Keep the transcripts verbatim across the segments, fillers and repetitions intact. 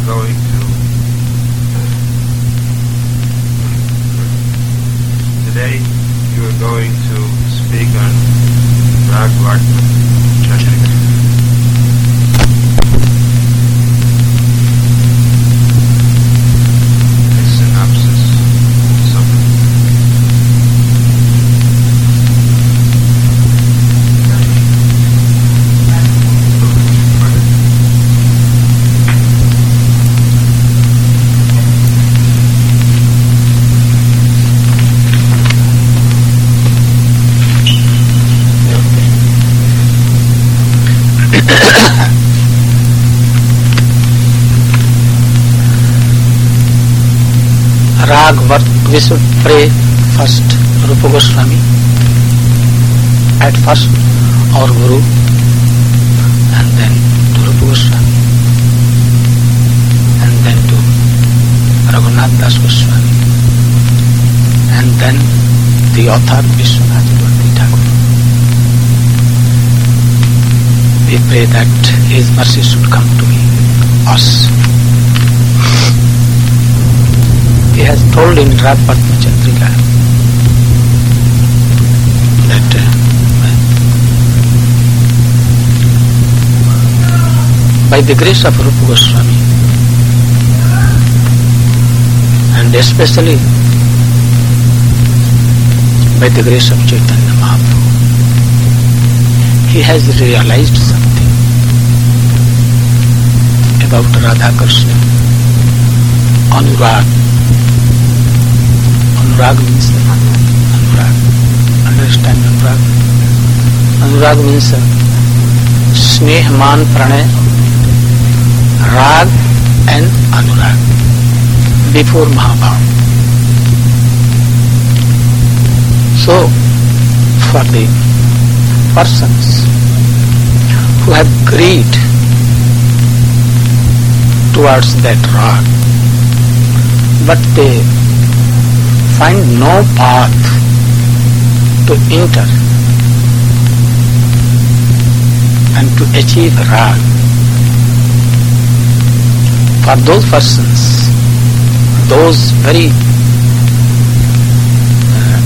going to today you are going to speak on Rag Vartman Chandrika. A synopsis summary. Rag Vart, we should pray first Rupa Goswami, at first our Guru, and then to Rupa Goswami, and then to Raghunath Das Goswami, and then the author Vishwanath Bhakti Thakur. We pray that his mercy should come to me, us. He has told in Rag Vartman Chandrika that uh, by the grace of Rupa Goswami and especially by the grace of Chaitanya Mahaprabhu, he has realized something about Radha Krishna, Anurag. Anurag means Anurag. Understand Anurag? Anurag means Sneh, Man, Pranay, Rag and Anurag before Mahabharata. So, for the persons who have greed towards that Rag, but they find no path to enter and to achieve Rag. For those persons, those very uh,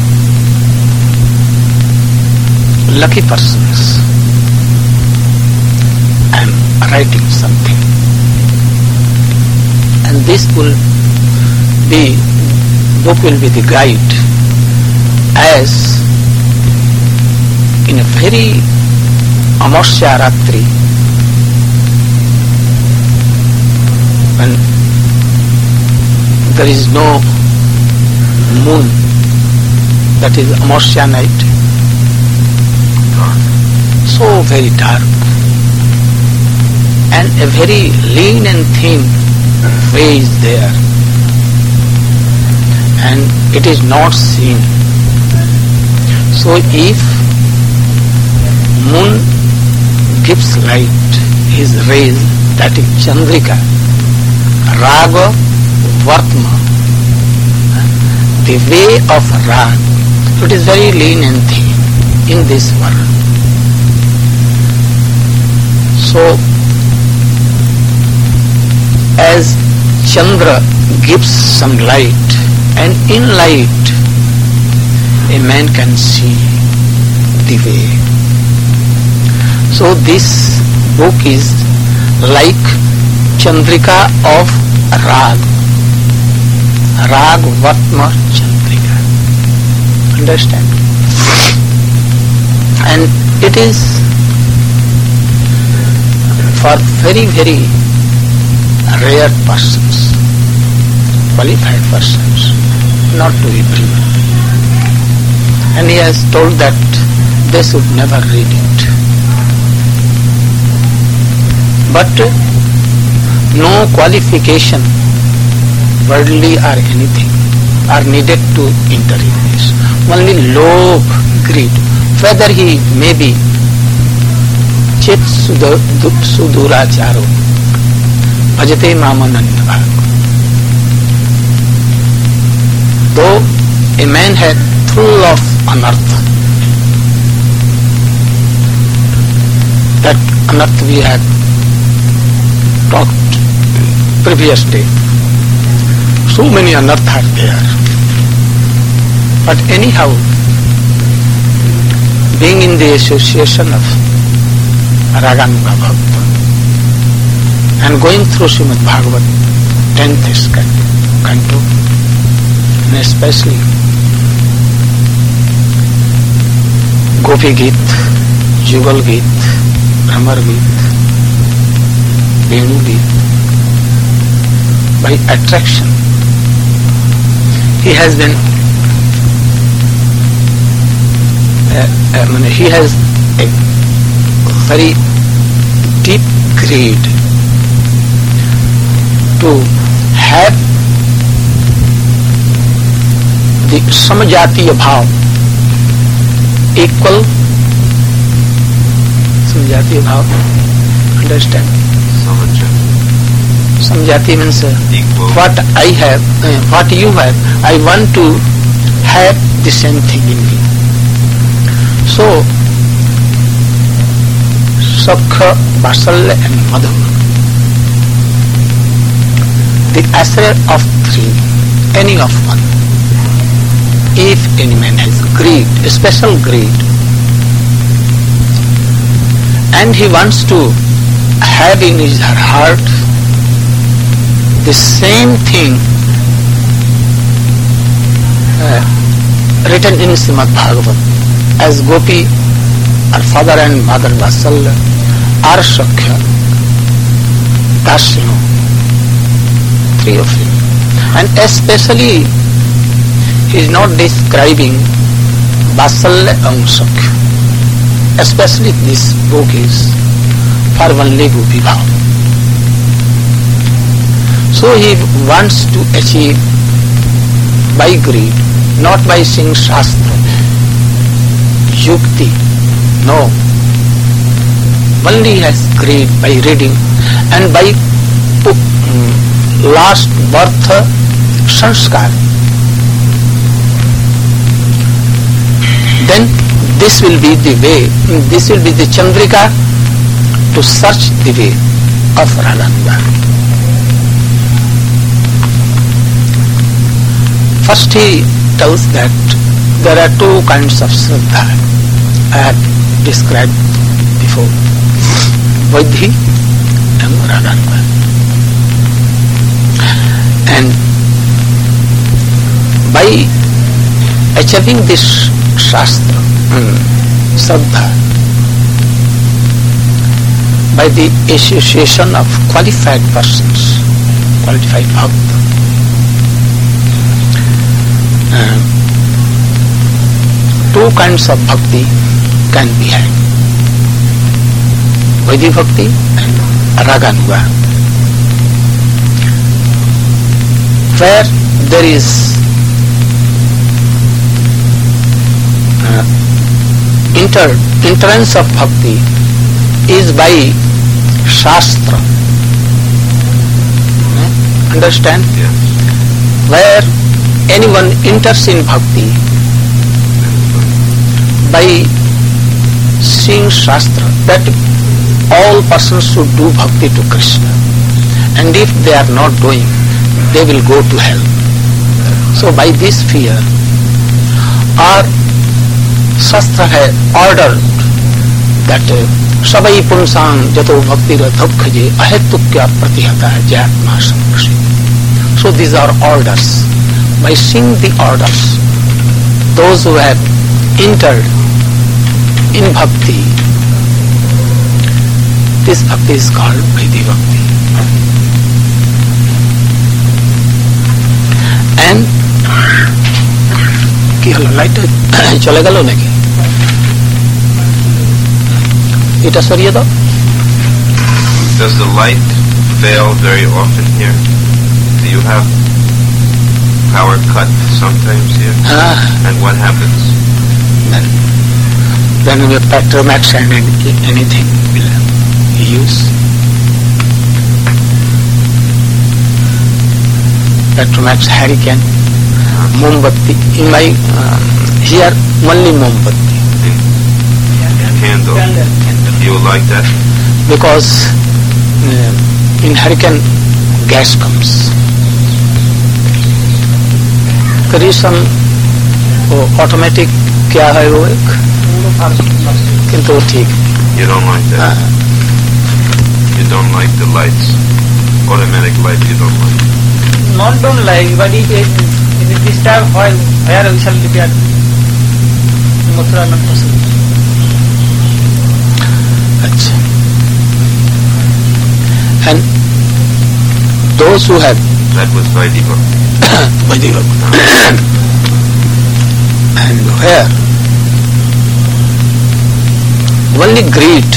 lucky persons, I am writing something, and this will be book will be the guide, as in a very Amasya Ratri, when there is no moon, that is Amasya night, so very dark, and a very lean and thin way is there, and it is not seen. So if moon gives light, his rays, that is Chandrika, Raga Vartma, the way of Rag, it is very lean and thin in this world. So as Chandra gives some light, and in light a man can see the way. So this book is like Chandrika of Rag, Rag Vartma Chandrika. Understand? And it is for very very rare persons, qualified persons, not to everyone. And he has told that they should never read it. But no qualification, worldly or anything, are needed to enter in this. Only love, greed, whether he may be Chit Suduracharo, Bhajate Mamanandabha. Though a man had full of anartha, that anartha we had talked previous day. So many anarthas are there. But anyhow, being in the association of Raganuga Bhakta and going through Srimad Bhagavat, tenth canto, and especially Gopi Geet, Jugal Geet, Bhramar Geet, Venu Geet, by attraction, he has been, uh, I mean, he has a very deep greed to have the samajatiya bhav, equal samajatiya bhav, understand? Samajati. Samajati means uh, Equal. what I have, uh, what you have, I want to have the same thing in me. So, Sakha, Vatsalya and Madhur, the ashraya of three, any of one. If any man has greed, a special greed, and he wants to have in his heart the same thing uh, written in Srimad Bhagavat, as Gopi, our father and mother Vatsalya, are Sakhya, Dasyano, three of him. And especially, he is not describing Vatsalya and Sakhya. Especially this book is for only Gopi Bhav. So he wants to achieve by greed, not by seeing Shastra, Yukti, no. Only he has greed by reading and by um, last birth sanskar. Then this will be the way, this will be the Chandrika to search the way of Radhanuga. First he tells that there are two kinds of Shraddha I have described before, Vaidhi and Radhanuga. And by achieving this Shastra, um, Shraddha, by the association of qualified persons, qualified bhakta, uh, two kinds of bhakti can be had, Vaidhi bhakti and Raganuga, where there is uh, inter, entrance of bhakti is by Shastra. Uh, understand? Yes. Where anyone enters in bhakti by seeing Shastra, that all persons should do bhakti to Krishna, and if they are not doing, they will go to hell. So by this fear, our Shastra has ordered that Sabai Punsang Jato Bhakti Radhokhaje Ahetukya Pratihata Jatma Samkshi. So these are orders. By seeing the orders, those who have entered in bhakti, this bhakti is called Vaidhi Bhakti. And কি হলো, লাইটটা চলে গেল নাকি? এটা সরিয়ে দাও। Does the light fail very often here? Do you have power cut sometimes here? Ah. And what happens? Then, then with Petromax and anything will use. Petromax Hurricane, Mombatti. In my uh, here only Mombatti. Candle. You like that? Because uh, in Hurricane gas comes. Krishan वो automatic क्या है वो एक, किंतु वो ठीक है. You don't like that. हाँ. You don't like the lights. Automatic light you don't like. Not don't like, but it, it, it this time where where we shall look at Mathura not possible. अच्छा. And those who have That was Vaidika. Vaidika and where only greed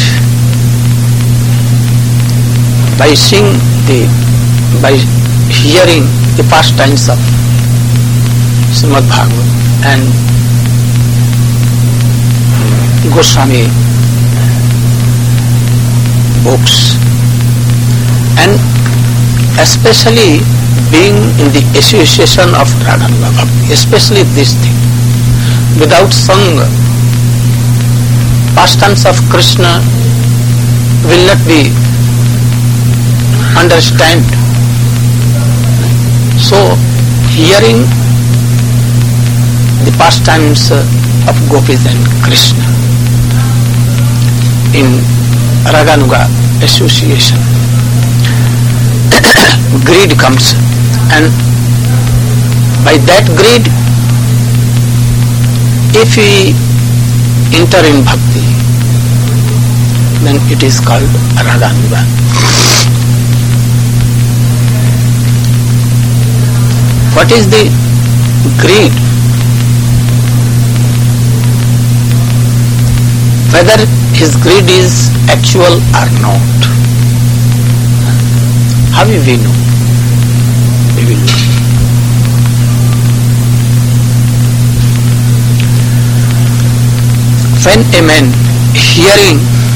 by seeing the by hearing the pastimes of Srimad Bhagavad and Goswami books, and especially being in the association of Radhanuga Bhakti, especially this thing, without Sangha, pastimes of Krishna will not be understand. So, hearing the pastimes of Gopis and Krishna in Raganuga association, greed comes, and by that greed, if we enter in bhakti, then it is called Raganuga. What is the greed? Whether his greed is actual or not. How will we know? We will know. When a man hearing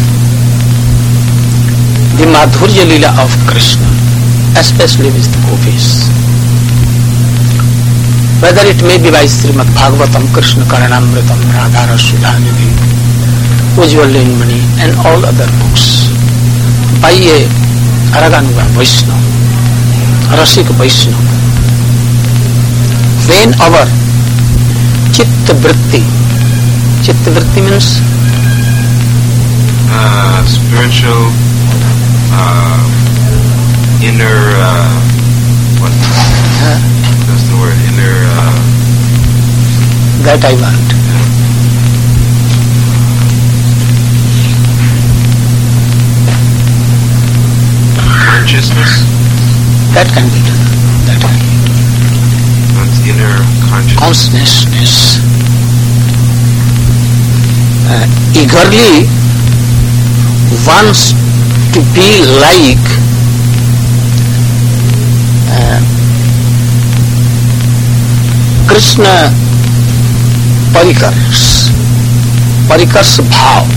the Madhurya Leela of Krishna, especially with the gopis, whether it may be by Srimad Bhagavatam, Krishna Karanamritam, Radhara Sudhanidhi, Ujjwalinmani and all other books, by a Raganuga Vaishnava, Rasik Vaishnava, when our Chitta Vritti, Chitta Vritti means Uh, spiritual, uh, inner, uh, what? uh, That's the word, inner, uh, that I want. consciousness. That can be done. That can be. That's inner consciousness. Consciousness. Uh, eagerly wants to be like uh, Krishna Parikars, Parikars Bhav.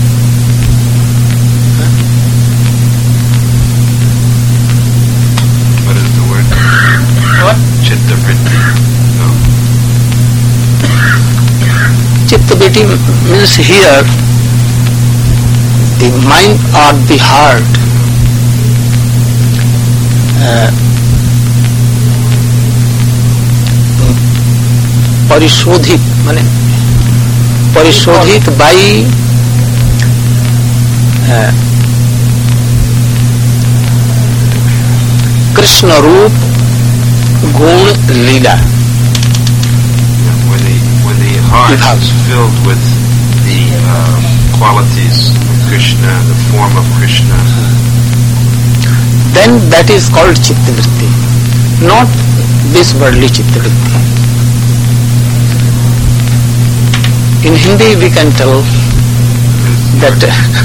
What is the word? What? Chitta vritti. No. Chitta vritti means here the mind or the heart uh, परिशोधित माने परिशोधित by uh, Krishna रूप गुण लीला. When the, when the heart Vibhav. is filled with the uh, qualities of Krishna, the form of Krishna, Then that is called chitta vritti, not this worldly chitta vritti. In Hindi we can tell that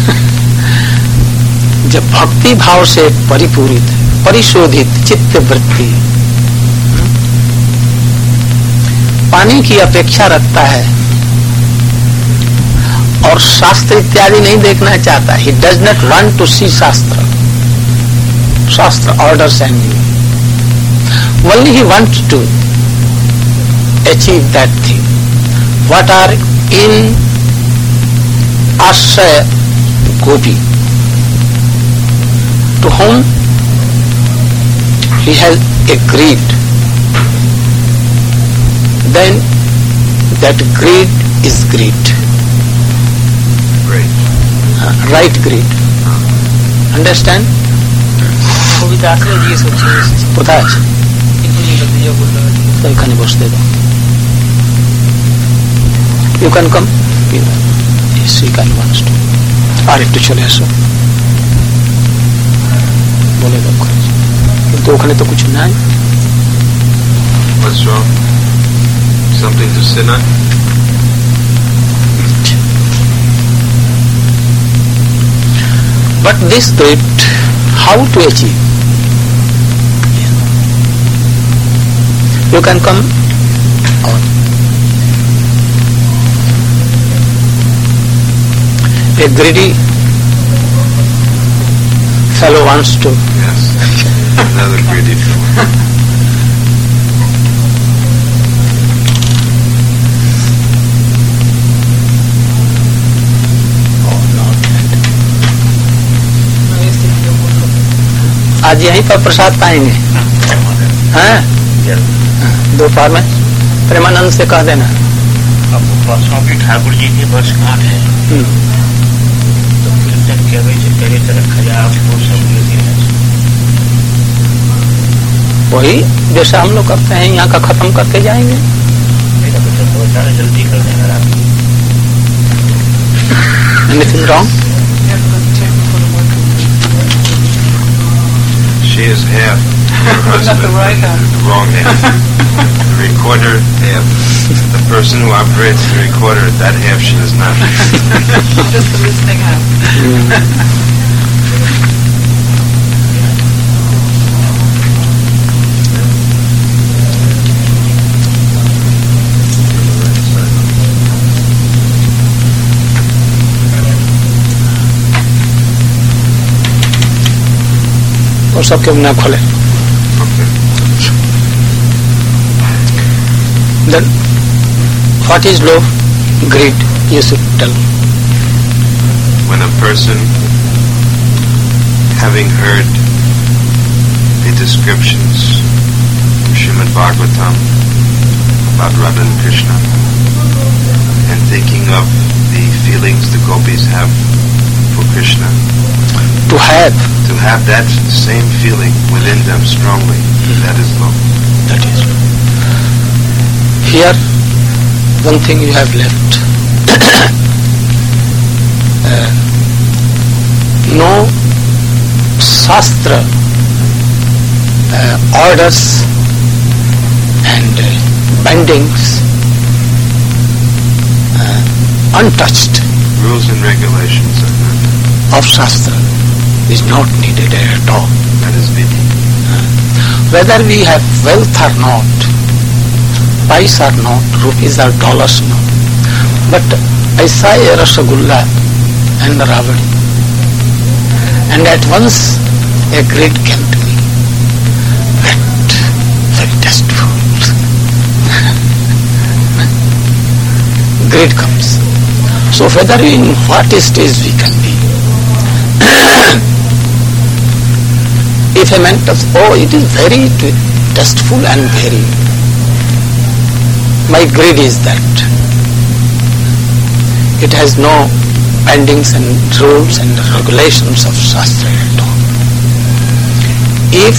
जब भक्ति भाव से परिपूरित परिशोधित चित्त वृत्ति पाने की अपेक्षा रखता है और शास्त्र इत्यादि नहीं देखना चाहता. He does not want to see शास्त्र शास्त्र orders and only he wants to achieve that thing. What are in Ashaya Gopi, to whom he has a greed, then that greed is greed. Great. Uh, right greed. Understand? কবিতা আসলে জিজ্ঞেস করছে কোথায় আছে? বলতে এখানে বসতে দাও। You can come, she can wants to. আর একটু চলে আসো, বলে দাও, কিন্তু ওখানে তো কিছু নাই। What's wrong? Something to sit on? But this greed, how to achieve? You can come on. A greedy fellow wants to. Yes. Another greedy fellow. आज यहीं पर प्रसाद पाएंगे, हैं? दोपहर में प्रेमानंद से कह देना। आपको परसों की ठाकुर जी की बस कहाँ है, तो फिर तक क्या भाई तेरे तरह खजा आपको सब लेके वही जैसा हम लोग करते हैं यहाँ का खत्म करके जाएंगे। मेरा बच्चा बहुत सारा जल्दी कर देना आप। Anything wrong? She is half her husband. the right half. The wrong half. The recorder half. The person who operates the recorder, that half she does not. Just the listening half. और सबके मुंह खोले। Okay. Then what is love, greed? You should tell. When a person, having heard the descriptions from Srimad Bhagavatam about Radha and Krishna, and thinking of the feelings the gopis have for Krishna, To have, to have that same feeling within them strongly, that is love. that is. Here, one thing you have left. uh, no Shastra uh, orders and uh, bindings uh, untouched Rules and regulations are not. of Shastra is not needed at all. That is vidhi. Whether we have wealth or not, pice or not, rupees or dollars or not. But I saw a Rasagulla and the Ravani, and at once a greed came to me. Wet, very tasteful. Greed comes. So whether in what stage we can be, if a man tells, oh, it is very tasteful and very, my greed is that. It has no bindings and rules and regulations of Shastra at all. If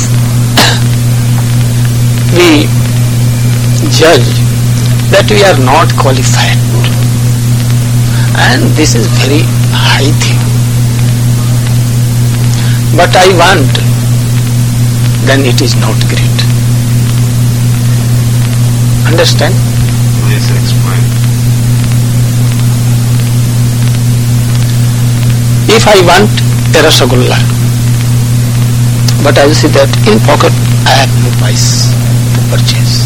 we judge that we are not qualified, and this is very high thing, but I want, then it is not great. Understand? Please explain. If I want a Rasagulla, but I see that in pocket I have no price to purchase,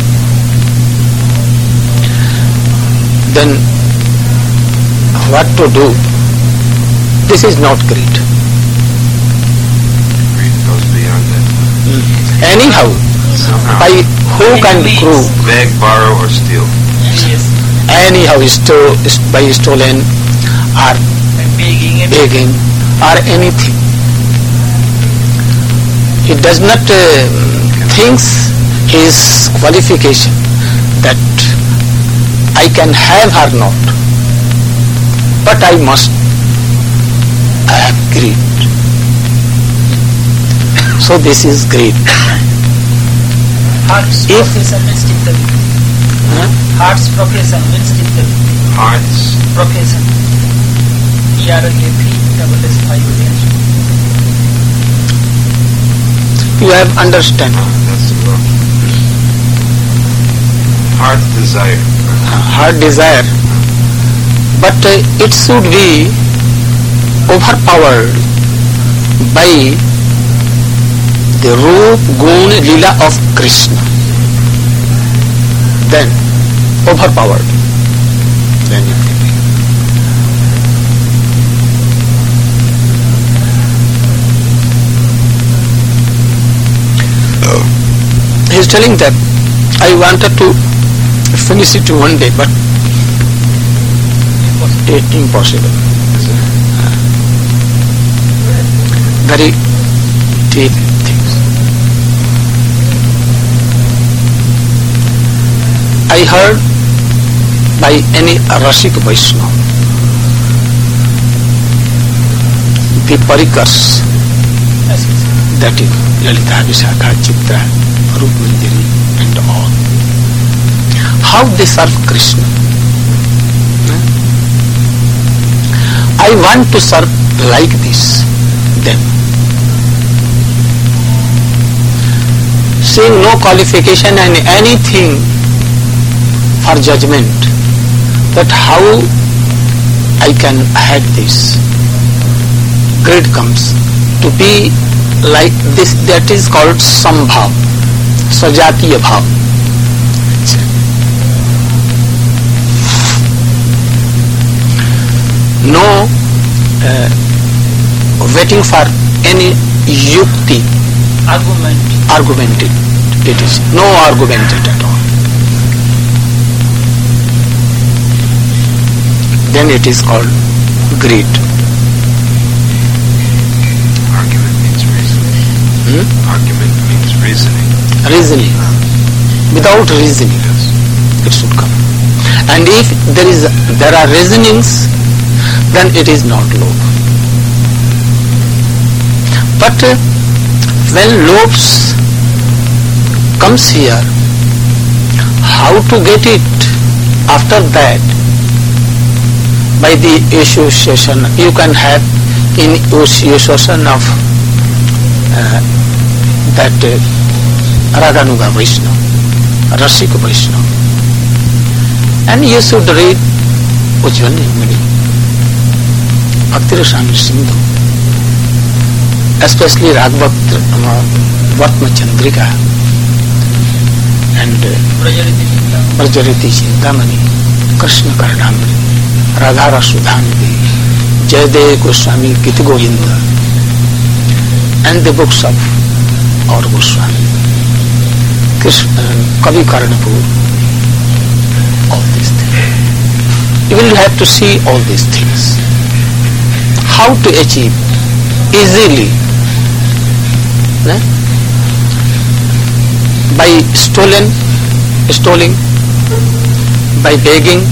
then what to do? This is not great. Greed goes beyond that. Anyhow, Somehow. by hook and crook, Beg, borrow, or steal. Yes. anyhow sto- by stolen or And begging and begging or anything. he does not uh, thinks his qualification that I can have or not, but I must have greed. So this is greed. Heart's If- procreation means Chittavi. Huh? Heart's procreation means Chittavi. Hearts. Procreation. E R A P double S I O N. You have understand. That's the word. Heart's desire. Heart desire, but uh, it should be overpowered by the Roop Gun Lila of Krishna. Then overpowered. Then it can be. He is telling that I wanted to finish it one day, but it impossible. Very deep things. I heard by any Rasik Vaishnava the Parikars, that is Lalita, Vishakha, Chitra, Rup Manjari and all, how they serve Krishna. I want to serve like this, them. Seeing no qualification and anything for judgment, that how I can have this. Greed comes to be like this, that is called Sambhav, Sajatiya Bhav. No uh, waiting for any yukti, Argument. argumented. It is no argumented at all. Then it is called greed. Argument means reasoning. Hmm? Argument means reasoning. Reasoning. Without reasoning, it should come. And if there is there are reasonings, then it is not lobh. But uh, when lobhs comes here, how to get it after that? By the association, you can have in association of uh, that uh, Raganuga Vaishnava, Rasika Vaishnava. And you should read Ujjwal Nirmali, Bhakti Rasamrita Sindhu, especially Raghvakta uh, Vatma Chandrika and uh, Prajariti Chintamani. Prajariti Chintamani, Krishna Karnamrita, Radhara Sudhanidhi, Jayadeva Goswami Gita Govinda, and the books of our Goswami, Krishna, uh, Kavi Karnapur, all these things. You will have to see all these things. How to achieve easily, né? By stolen, stealing, by begging,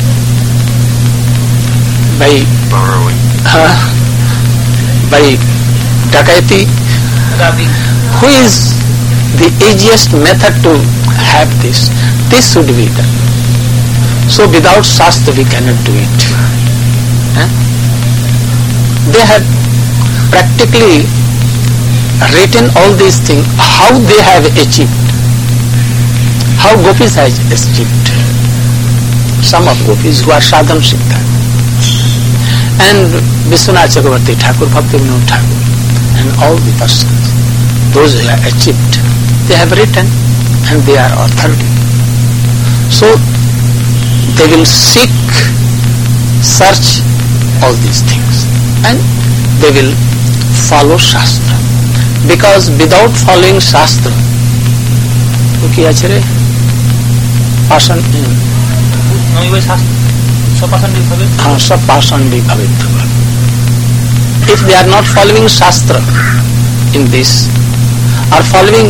by Borrowing. uh, by dakaiti. Robbing. Who is the easiest method to have this? This should be done. So without Shastra we cannot do it. Huh? They have practically written all these things, how they have achieved, how gopis has achieved. Some of gopis who are sadhana siddha, and Vishwanath Chakravarti Thakur, Bhaktivinoda Thakur, and all the persons, those who have achieved, they have written and they are authority. So they will seek, search all these things, and they will follow Shastra. Because without following Shastra, okay, achare, pasan, Noiva Shastra. Sapasandi Bhavet. हाँ सब पाषांडी भवित. If they are not following Shastra in this, are following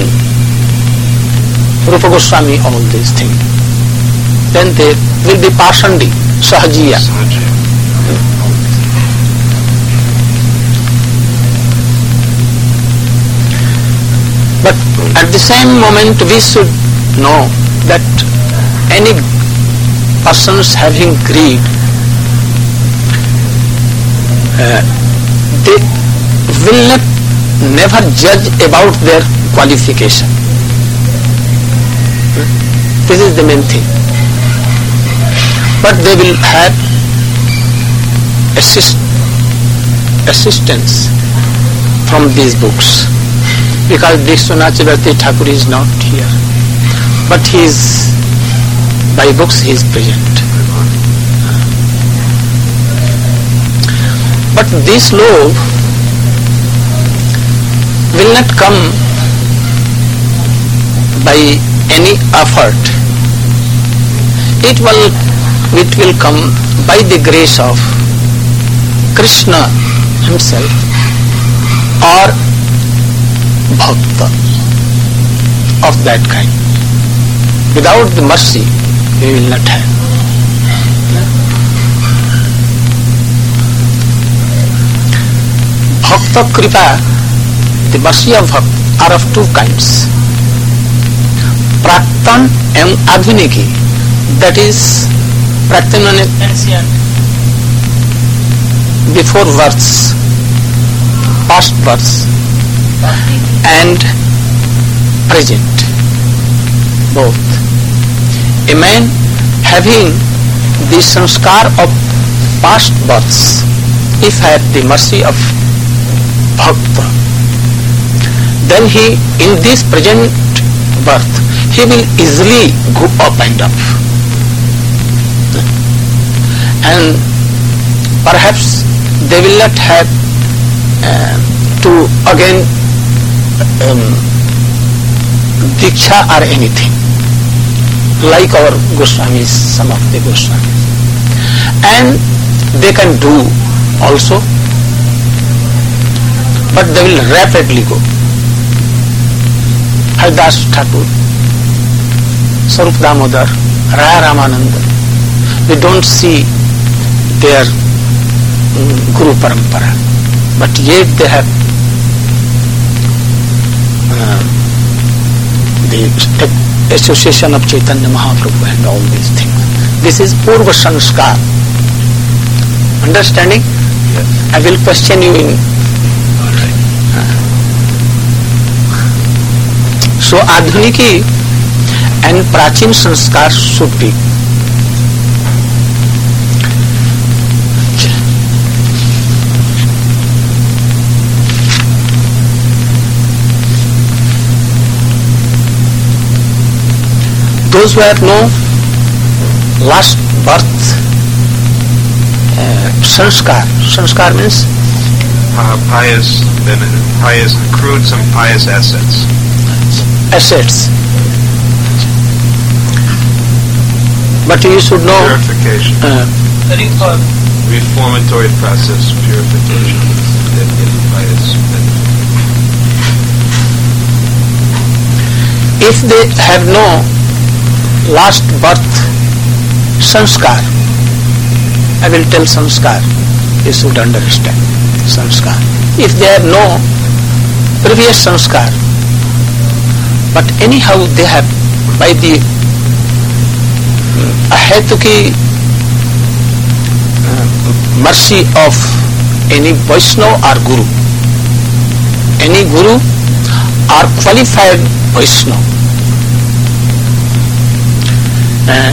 Rupa Goswami all these things, then they will be Pasandi, Sahajiya. But at the same moment we should know that any persons having greed, uh, they will not never judge about their qualification. This is the main thing. But they will have assist, assistance from these books, because Vishwanath Chakravarti Thakur is not here, but he is, by books he is present. But this love will not come by any effort. It will, it will come by the grace of Krishna himself or Bhakta of that kind. Without the mercy, we will not have. Bhakta Kripa, the mercy of Bhakta, are of two kinds. Praktan and Adhuniki, that is, Praktan means Ancient. before births, past births, and present, both. A man having the sanskar of past births, if had the mercy of Bhakta, then he, in this present birth, he will easily go up and up. And perhaps they will not have uh, to again um, diksha or anything, like our Goswamis, some of the Goswamis. And they can do also, but they will rapidly go. Haridas Thakur, Sarup Damodar, Raya Ramananda, we don't see their um, Guru Parampara, but yet they have uh, the association of Chaitanya Mahaprabhu and all these things. This is Purva Sanskar. Understanding? Yes. I will question you in. So Adhuniki and Prachin Sanskar should be. Those who have no last birth uh, sanskar, sanskar means Uh, pious, pious, accrued some pious assets. assets. But you should know Purification. uh, Reform. Reformatory process, purification. That get pious benefit. if they have no last birth sanskar, I will tell sanskar, you should understand sanskar. If they have no previous sanskar, but anyhow they have, by the ahetuki uh, mercy of any Vaishnava or Guru, any Guru or qualified Vaishnava, uh,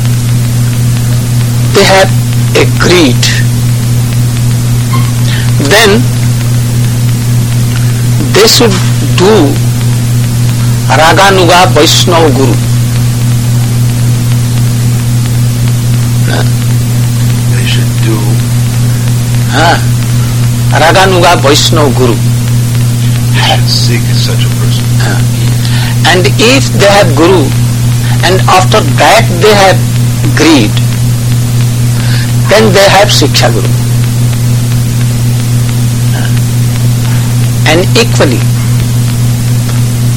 they have agreed, then they should do Raganuga Vaishnava Guru. They should do Ah, Raganuga Vaishnava Guru. should seek such a person. Ah. And if they have Guru, and after that they have greed, then they have Shiksha Guru. Ah. And equally,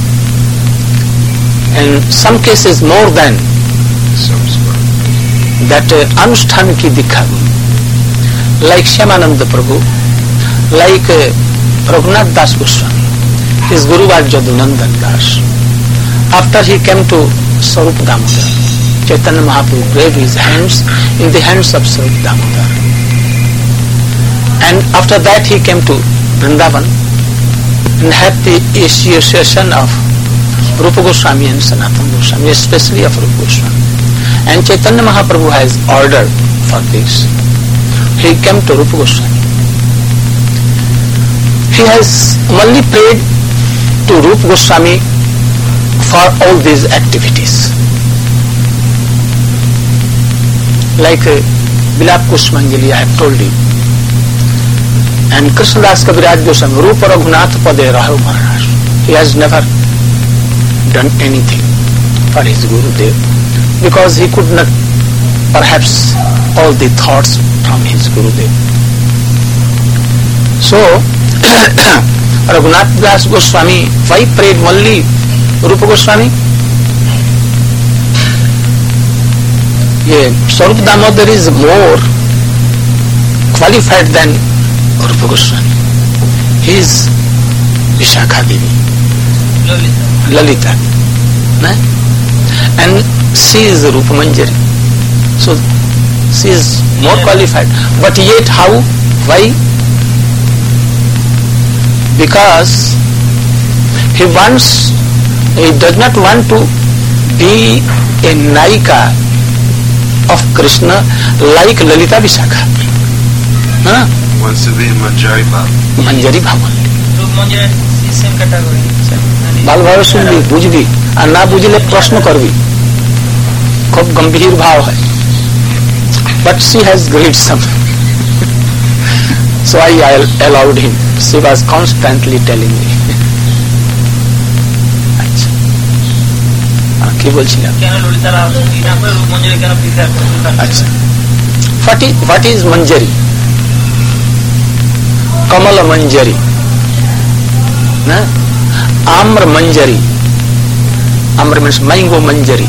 in some cases more than samskara. that uh, Anushthan ki dikha guru, like Shyamananda Prabhu, like uh, Raghunath Das Goswami. His guru was Jadunandan Das. After he came to Sarup Damodar, Chaitanya Mahaprabhu gave his hands in the hands of Sarup Damodar. And after that he came to Vrindavan and had the association of Rupa Goswami and Sanatana Goswami, especially of Rupa Goswami. And Chaitanya Mahaprabhu has ordered for this. He came to Rupa Goswami. He has only prayed to Rupa Goswami for all these activities. Like uh, Bilap Kushmanjali, I have told you. And Krishnadas Kaviraj Goswami, Rupa Raghunath Pade Rahu Maharaj. He has never done anything for his Gurudev because he could not perhaps all the thoughts from his Gurudev. So, Raghunath Das Goswami, why prayed only Rupa Goswami? Yeah, Sarup Damodar is more qualified than Rupa Goswami. He is Vishakha Devi, Lalita, Lalita. And she is Rupa Manjari. So she is more qualified. But yet how? Why? Because he wants, he does not want to be a Naika of Krishna like Lalita Vishakha. Huh? Wants to be Manjari Bhav. Manjari Bhav only. Manjari is same category. बाल भाव सुनबी बुझबी और ना बुझले प्रश्न करबी खूब गंभीर भाव है. But she has great some. So I allowed him. She was constantly telling me. अच्छा क्या बोलছিলাম? কেন ললিতা রাও না করে রূপ মঞ্জরি কেন প্রিফার করছেন? अच्छा what is what is Manjari? Kamala Manjari, na? Amra Manjari. Amra means mango Manjari.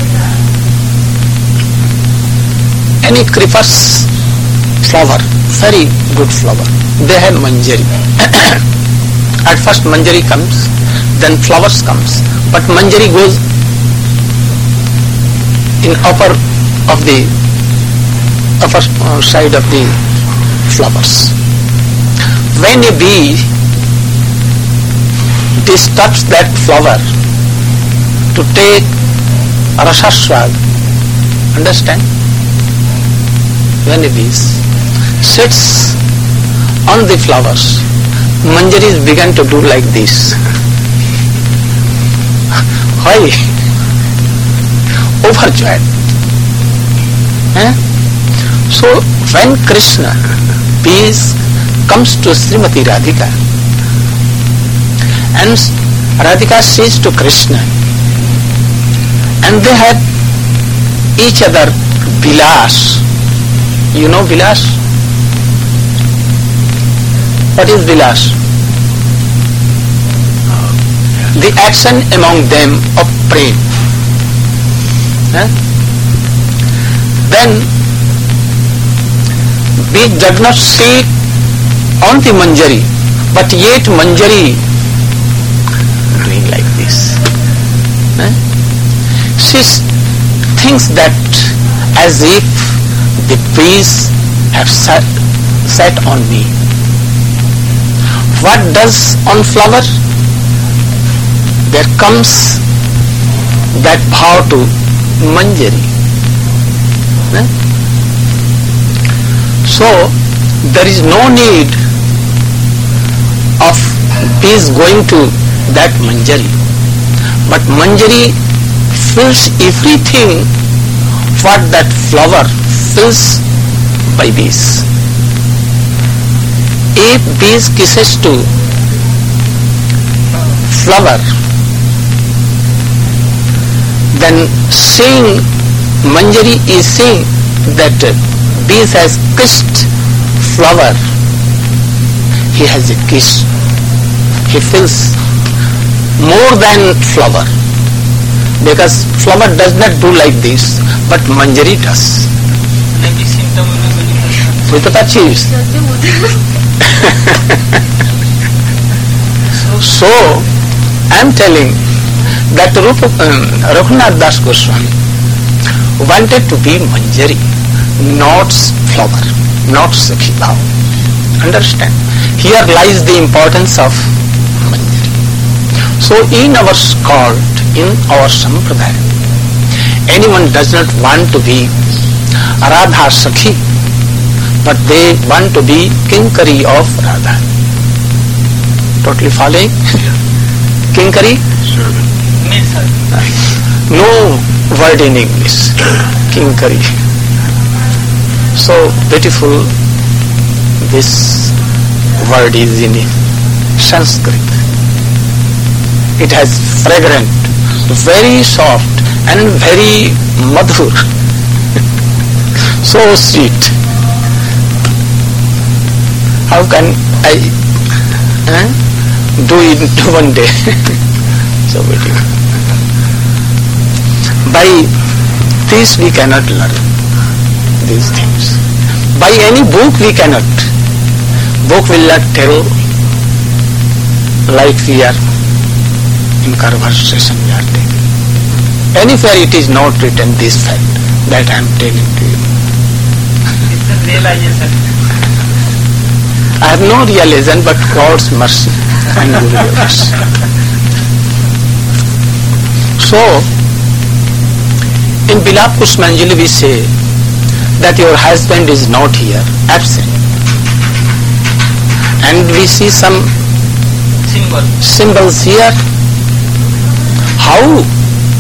Any creepers flower, very good flower. They have Manjari. At first Manjari comes, then flowers comes. But Manjari goes in upper of the upper side of the flowers. When a bee disturbs that flower to take rasaswad, understand? When a bee sits on the flowers, Manjaris began to do like this. Why? Overjoyed. Eh? So when Krishna, peace, comes to Srimati Radhika and Radhika says to Krishna, and they have each other Vilas. You know Vilas? What is Vilas? The action among them of praying. Eh? Then we does not sit on the Manjari, but yet Manjari doing like this. Eh? She thinks that as if the bees have sat, sat on me. What does on flower? There comes that bhav to Manjari. Eh? So there is no need of bees going to that Manjari, but Manjari fills everything what that flower fills by bees. If bees kisses to flower, then seeing Manjari is saying that bees has kissed flower. He has a kiss. He feels more than flower. because flower does not do like this, but Manjari does. Every symptom will be manifested. With the touches. So, I am telling that Rupa, um, Raghunath Das Goswami wanted to be Manjari, not flower, not Sakhi Bhav. Understand? Here lies the importance of Manjari. So in our court, in our Sampradaya, anyone does not want to be Radha Sakhi, but they want to be Kinkari of Radha. Totally following? Kinkari? Servant. No word in English. Kinkari. So beautiful this word is in Sanskrit. It has fragrant, very soft and very madhur. So sweet. How can I eh, do it one day? So beautiful. By this we cannot learn these things. By any book we cannot. Book will not tell like we are in conversation we are taking. Anywhere it is not written this fact that I am telling to you. It's the realization. I have no realization but God's mercy and goodness. So, in Bilap Pushpanjali we say that your husband is not here, absent. And we see some Symbol. symbols here. How?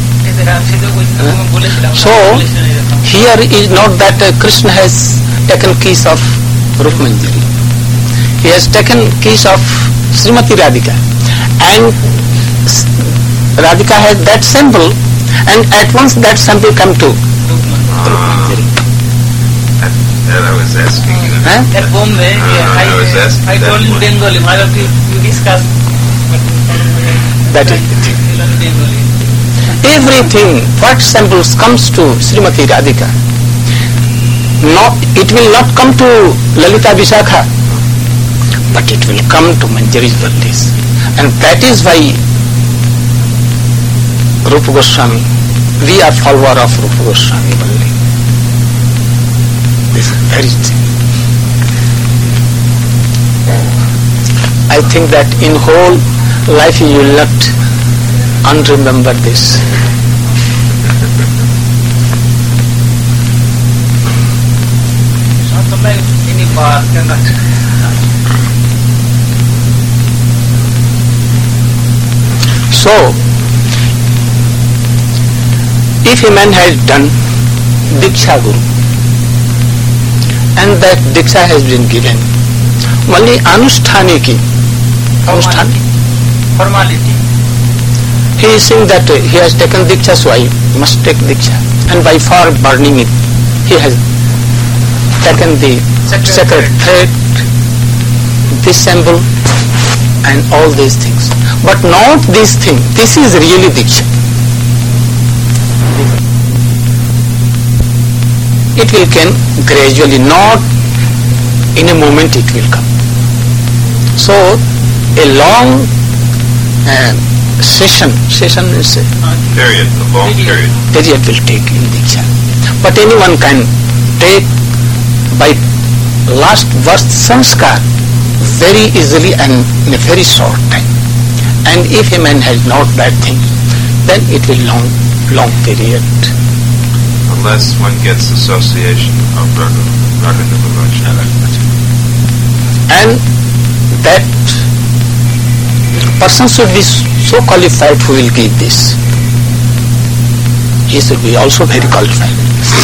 So, here is not that uh, Krishna has taken keys of Rup Manjari. He has taken keys of Srimati Radhika. And Radhika has that symbol, and at once that symbol come to Rup Manjari. That, that I was asking you. Huh? At Bombay, Uh, I, I was asking I that told in one. Bengali, Madhav, you discuss. That is the thing. Bengali. Everything, what symbols comes to Srimati Radhika, not, it will not come to Lalita Vishakha, but it will come to Manjari's Vallis. And that is why Rupa Goswami, we are follower of Rupa Goswami Valli. This is very thing. I think that in whole life you will not unremember this. Not like any bar cannot. So, if a man has done Diksha Guru and that Diksha has been given, only Anusthani ki, Anusthani, Formality. he is saying that uh, he has taken Diksha, so I must take Diksha. And by far burning it, he has taken the Sacred sacred thread, this symbol, and all these things. But not this thing. This is really Diksha. It will come gradually, not in a moment it will come. So, a long uh, session, session is a Period, a long period. period will take in Diksha. But anyone can take by last verse sanskar very easily and in a very short time. And if a man has not that thing, then it will long, long period. Unless one gets association of Raghunath Vaishnava. And that person should be so qualified who will give this. He should be also very qualified.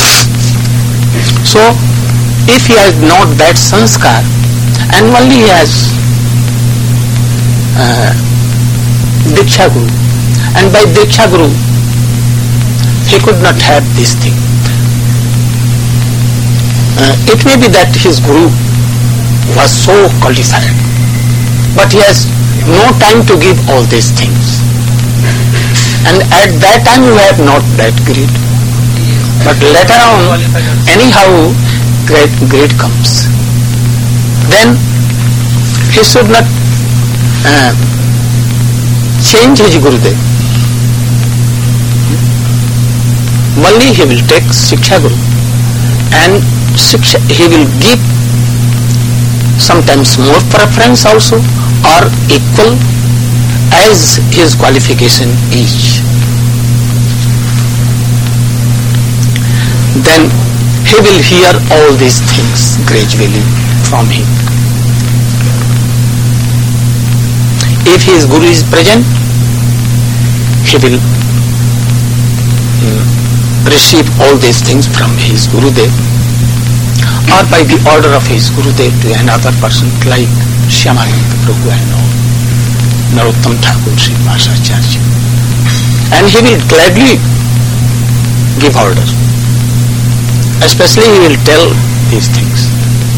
So, if he has not that sanskar, and only he has uh, Diksha Guru, and by Diksha Guru, he could not have this thing. Uh, it may be that his Guru was so qualified, but he has no time to give all these things. And at that time you have not that greed. But later on, anyhow, great greed comes. Then he should not uh, change his Gurudev. Only he will take Shiksha Guru, and Shiksha, he will give sometimes more preference also, or equal as his qualification is. Then he will hear all these things gradually from him. If his Guru is present, he will uh, receive all these things from his Gurudev, or by the order of his Gurudev to another person like Shyamananda Prabhu and all, Narottam Thakur, Srinivas Acharya. And he will gladly give orders. Especially he will tell these things.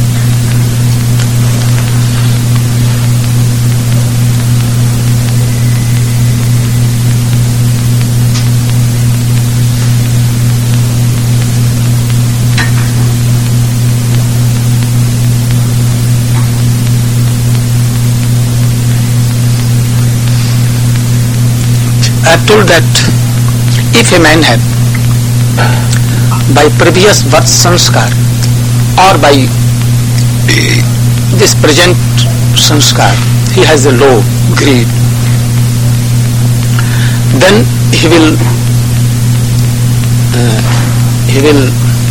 I have told that if a man had by previous birth sanskar or by this present sanskar, he has a low greed, then he will uh, he will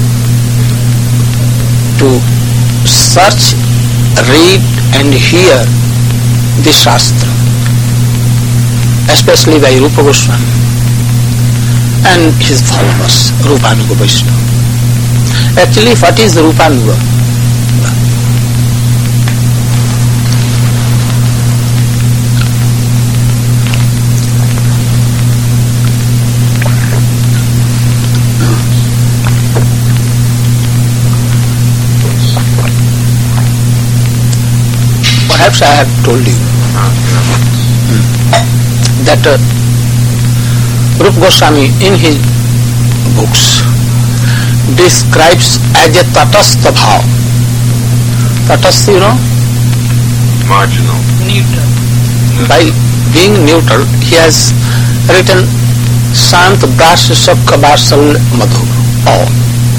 to search, read and hear the Shastra, especially by Rupa Goswami and his followers, Rupanuga Vaishnava. Actually, what is Rupanuga? Perhaps I have told you that uh, Rupa Goswami in his books describes as a tatastha bhav. Tatastha, you know? Marginal. Neutral. By being neutral, he has written Sant Brasya Sakha Varsal Madhur. All.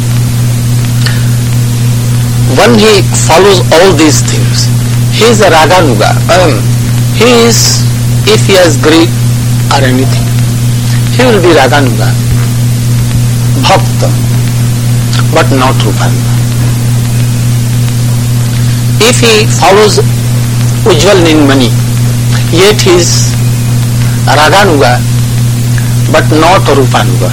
When he follows all these things, he is a Raganuga. Um, he is, if he has greed or anything, he will be Raganuga, Bhakta, but not Rupanuga. If he follows Ujjwal Nilmani, yet he is Raganuga, but not Rupanuga.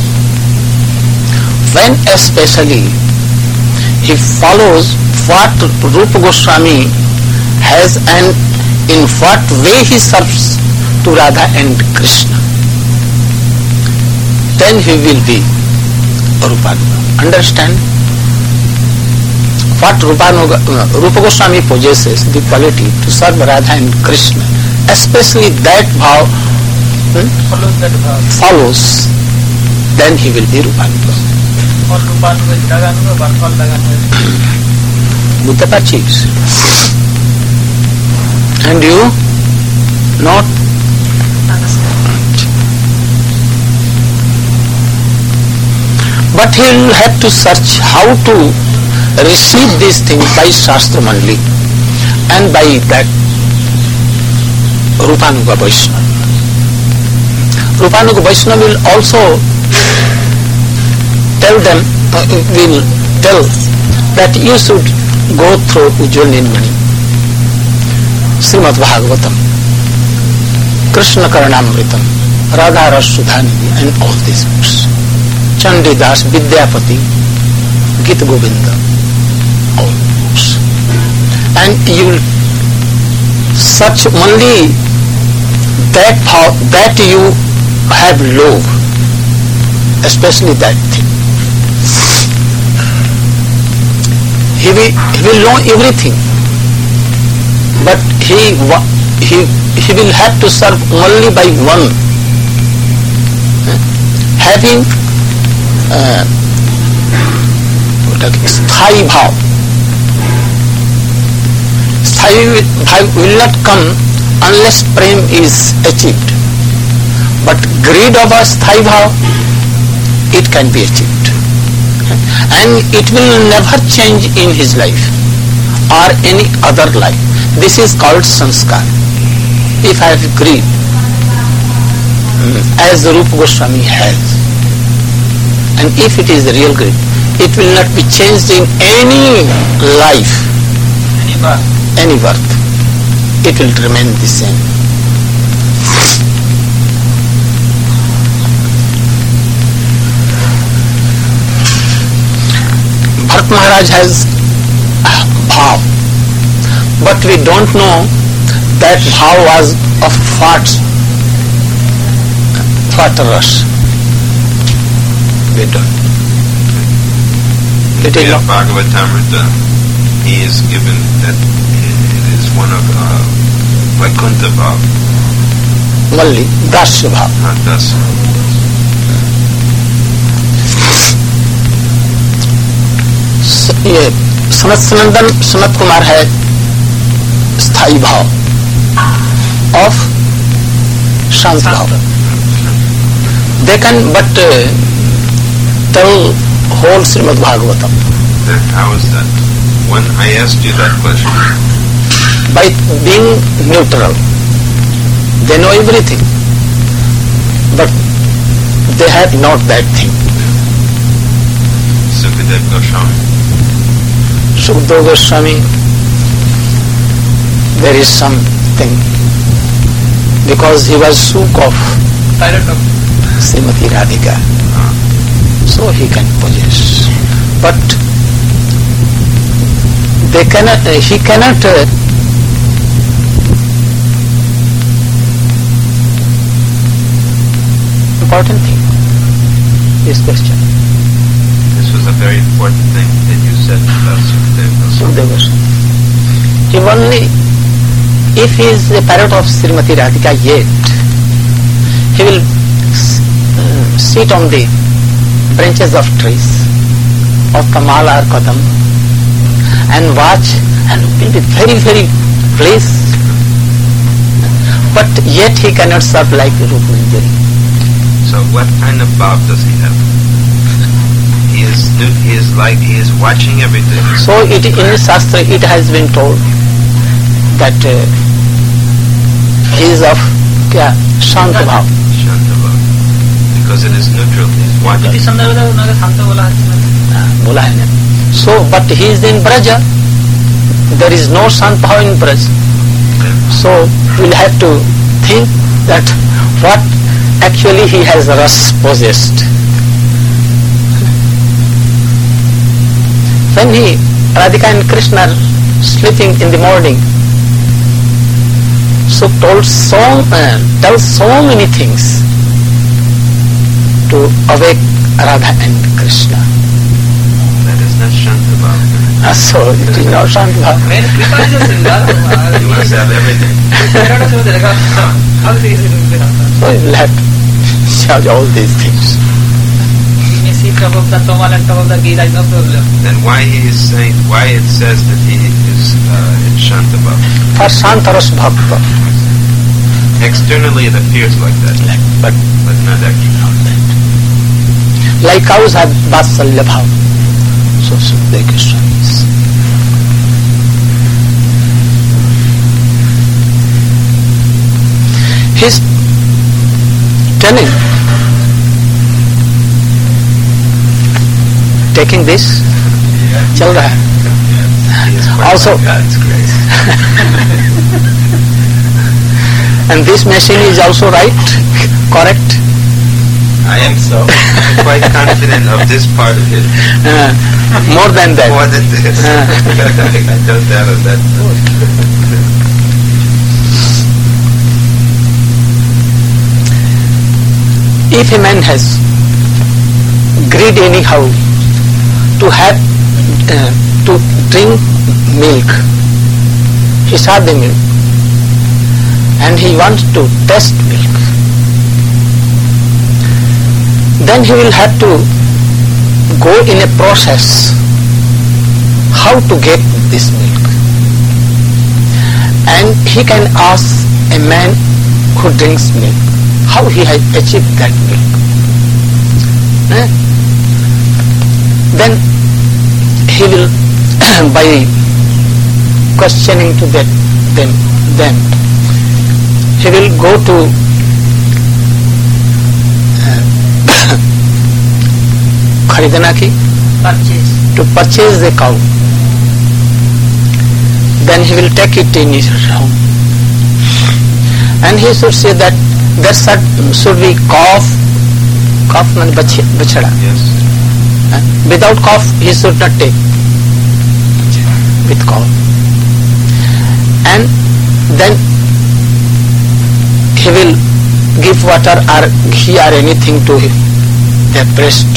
When especially he follows what Rupa Goswami has and in what way he serves to Radha and Krishna, then he will be Rupanuga. Understand? What Rupanuga, uh, Rupa Goswami possesses, the quality to serve Radha and Krishna, especially that bhav hmm, Follows that bhav. follows, then he will be Rupanuga. All Rupanuga is Raganuga, but all Raganuga is বুঝতে পারছিস? And you not but he will have to search how to receive these things by Shastra only and by that Rupanuga Vaishnava. Rupanuga Vaishnava will also tell them, uh, will tell that you should go through Ujjwal Nilmani, Srimad Bhagavatam, Krishna Karanamritam, Radha Rasudhanidhi and all these books. Chandidas, Vidyapati, Gita Govinda, all books. And you will search only that how, that you have love, especially that thing. He will, he will know everything, but he, he, he will have to serve only by one having uh, sthai bhav. Sthai bhav will not come unless prem is achieved. But greed of a sthai bhav, it can be achieved. And it will never change in his life or any other life. This is called sanskar. If I have greed, as Rupa Goswami has, and if it is real greed, it will not be changed in any life, Any birth. any birth. It will remain the same. Bharat Maharaj has bhav, but we don't know that bhav was of what, what ras. We don't. It is In not. Bhagavatamrita, he is given that it is one of uh, Vaikuntha Bhav, Malli, Dasya bhav. not Dasa. स- ये सनत सनंदन सनत कुमार है स्थाई भाव of शांत भाव. They can but uh, tell whole Srimad Bhagavatam Then how is that? When I asked you that question, by being neutral. They know everything, but they have not that thing. Sukadev Goswami, Sukadeva Goswami, there is something, because he was Suk of Pirate of Srimati Radhika, so he can possess. But they cannot, uh, he cannot uh, important thing, this question. this was a very important thing that you said about Sukadev Goswami. Sukadeva Goswami. He only, if he is a parrot of Srimati Radhika yet, he will s- uh, sit on the branches of trees of Kamal or Kadam and watch and will be very, very pleased. But yet he cannot serve like Rupa Manjari. So what kind of bhav does he have? He is nu- he is like he is watching everything. So it, in Shastra it has been told that uh, he is of kya, Shant Bhav. Shanta bhav. Because it is neutral. He is watching. इस संदर्भ में उन्होंने शांत बोला है. बोला है ना. So, but he is in Braja. There is no Sant Bhav in Braj. So, we'll have to think that what actually he has ras possessed. When he, Radhika and Krishna are sleeping in the morning, so told so, uh, tells so many things to awake Radha and Krishna. That is not Shanta bhav. Uh, so it is not Sant Bhav. मेन कृपा जो सिंगार He must have everything. मेरा तो देखा how is it So you will have to judge all these things. you see top of the Tomal and top of the Gita is no problem. Then why he is saying why it says that he is uh, in Shanta bhav? For Shantaras Bhakta, Externally it appears like that, but but not actually. not that. Like cows have Vatsalya Bhav, so Sukadeva Goswami is. He's telling, taking this, चल रहा है. He is quite Also- like God's grace. And this machine is also right, correct. I am so. I'm quite confident of this part of it. Uh, more than that. More than this. Uh. I don't doubt of that. If a man has greed anyhow to have uh, to drink milk, he saw the milk and he wants to taste milk. then he will have to go in a process how to get this milk. And he can ask a man who drinks milk how he has achieved that milk. Eh? Then he will, by questioning to that, them, them, he will go to खरीदना की purchase. to purchase the cow. Then he will take it in his home, and he should say that there should be calf. Calf means bachada. Yes. Uh, without calf he should not take. With calf, and then he will give water or ghee or anything to him, their breast.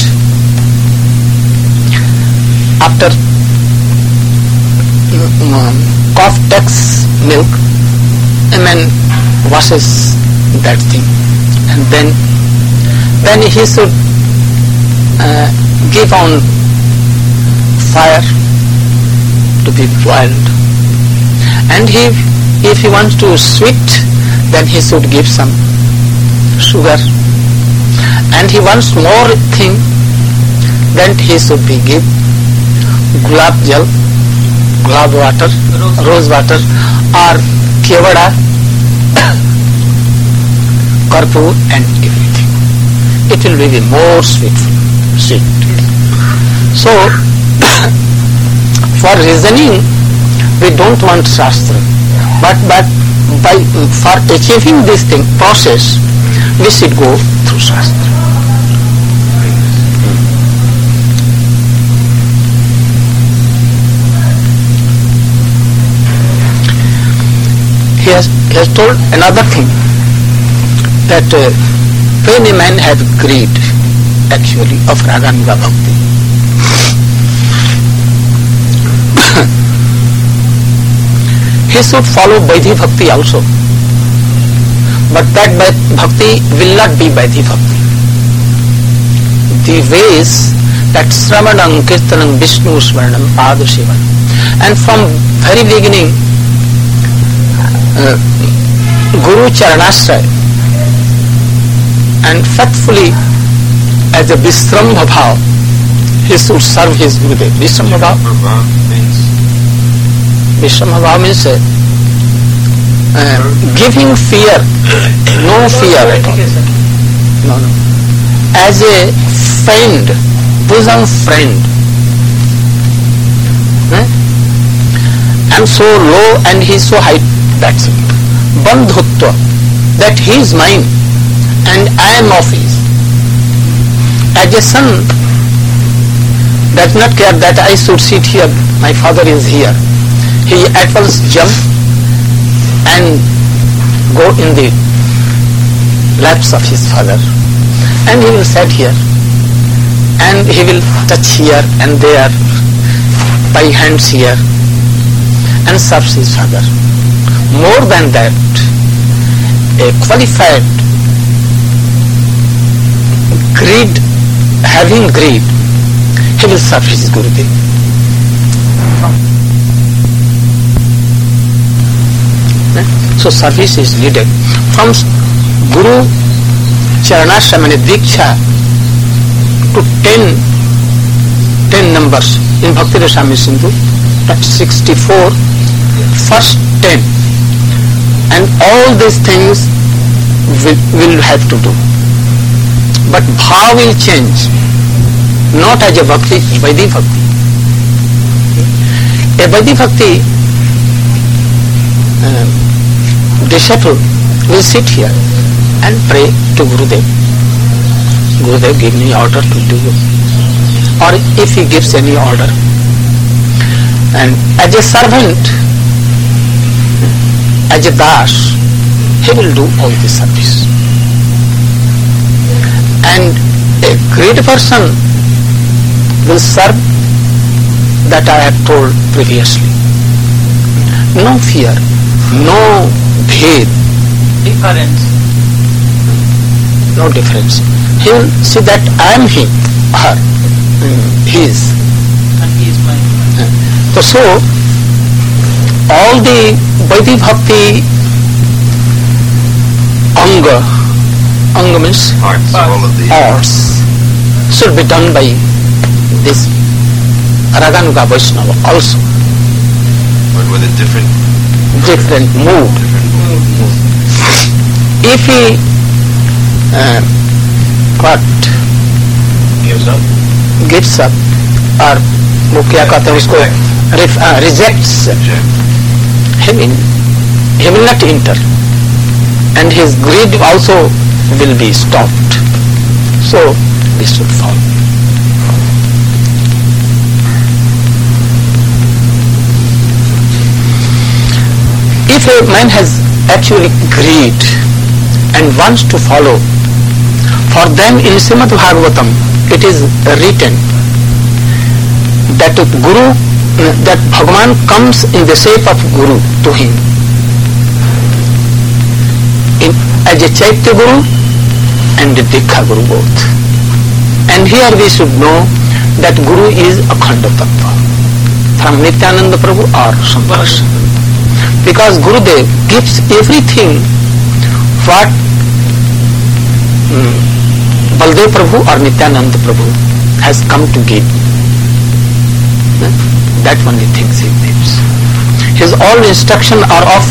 After um, calf takes milk, a man washes that thing, and then then he should uh, give on fire to be boiled, and he, if he wants to sweet, then he should give some sugar, and he wants more thing, then he should be give gulab jal, gulab water, Rose. rose water, or kevada, karpur and everything. It will be more sweet. sweet. So, for reasoning, we don't want Shastra, but but by for achieving this thing process, we should go through Shastra. He has, he has told another thing, that uh, when a man has greed, actually, of Raganuga Bhakti, he should follow Vaidhi Bhakti also. But that Bhakti will not be Vaidhi Bhakti. The ways that Sravanam, Kirtanam, Vishnu Smaranam, Pada Shivanam. And from very beginning, uh, Guru Charanashraya, and faithfully as a Vishrambha Bhav, he should serve his Gurudev. Vishrambha Bhav? Prabha means Vishrambha Bhav means uh, uh, giving fear, no fear at all. Education. No, no. As a friend, bosom friend. Eh? And so low and he is so high, that's it. Bandhutva, that he is mine and I am of his. As a son does not care that I should sit here, my father is here. He at once jump and go in the laps of his father, and he will sit here and he will touch here and there by hands here and serves his father. More than that, a qualified greed, having greed, he will serve his Gurudev. So service is needed. From Guru Charanashraya, mane Diksha, to ten, ten numbers in Bhakti Rasamrita Sindhu, that's sixty-four, first ten. And all these things will, will have to do. But bhav will change, not as a bhakti, Vaidhi Bhakti. A Vaidhi Bhakti uh, disciple will sit here and pray to Gurudev. Gurudev, give me order to do it. Or if he gives any order. And as a servant, as a das, he will do all the service. And a great person will serve, that I have told previously. No fear, no bhed, Difference. no difference. He will see that I am he, her, he is. And he is mine. So, so all the Vaidhi Bhakti Anga, Anga means Parts, all of the arts, should be done by this Raganuga Vaishnava also. but with a different Different mood. different mood. If he uh, what gives up. gives up or वो क्या कहते हैं उसको rejects, he will, he will not enter, and his greed also will be stopped. So this should follow. If a man has actually greed and wants to follow, for them in Srimad Bhagavatam it is written that Guru, that Bhagavan comes in the shape of Guru to him, in, as a Chaitya Guru and a Dikha Guru both. And here we should know that Guru is Akhanda Tattva from Nityananda Prabhu or Sambhasana. Because Gurudev gives everything what um, Baldev Prabhu or Nityananda Prabhu has come to give. That only things he gives. His all instruction are of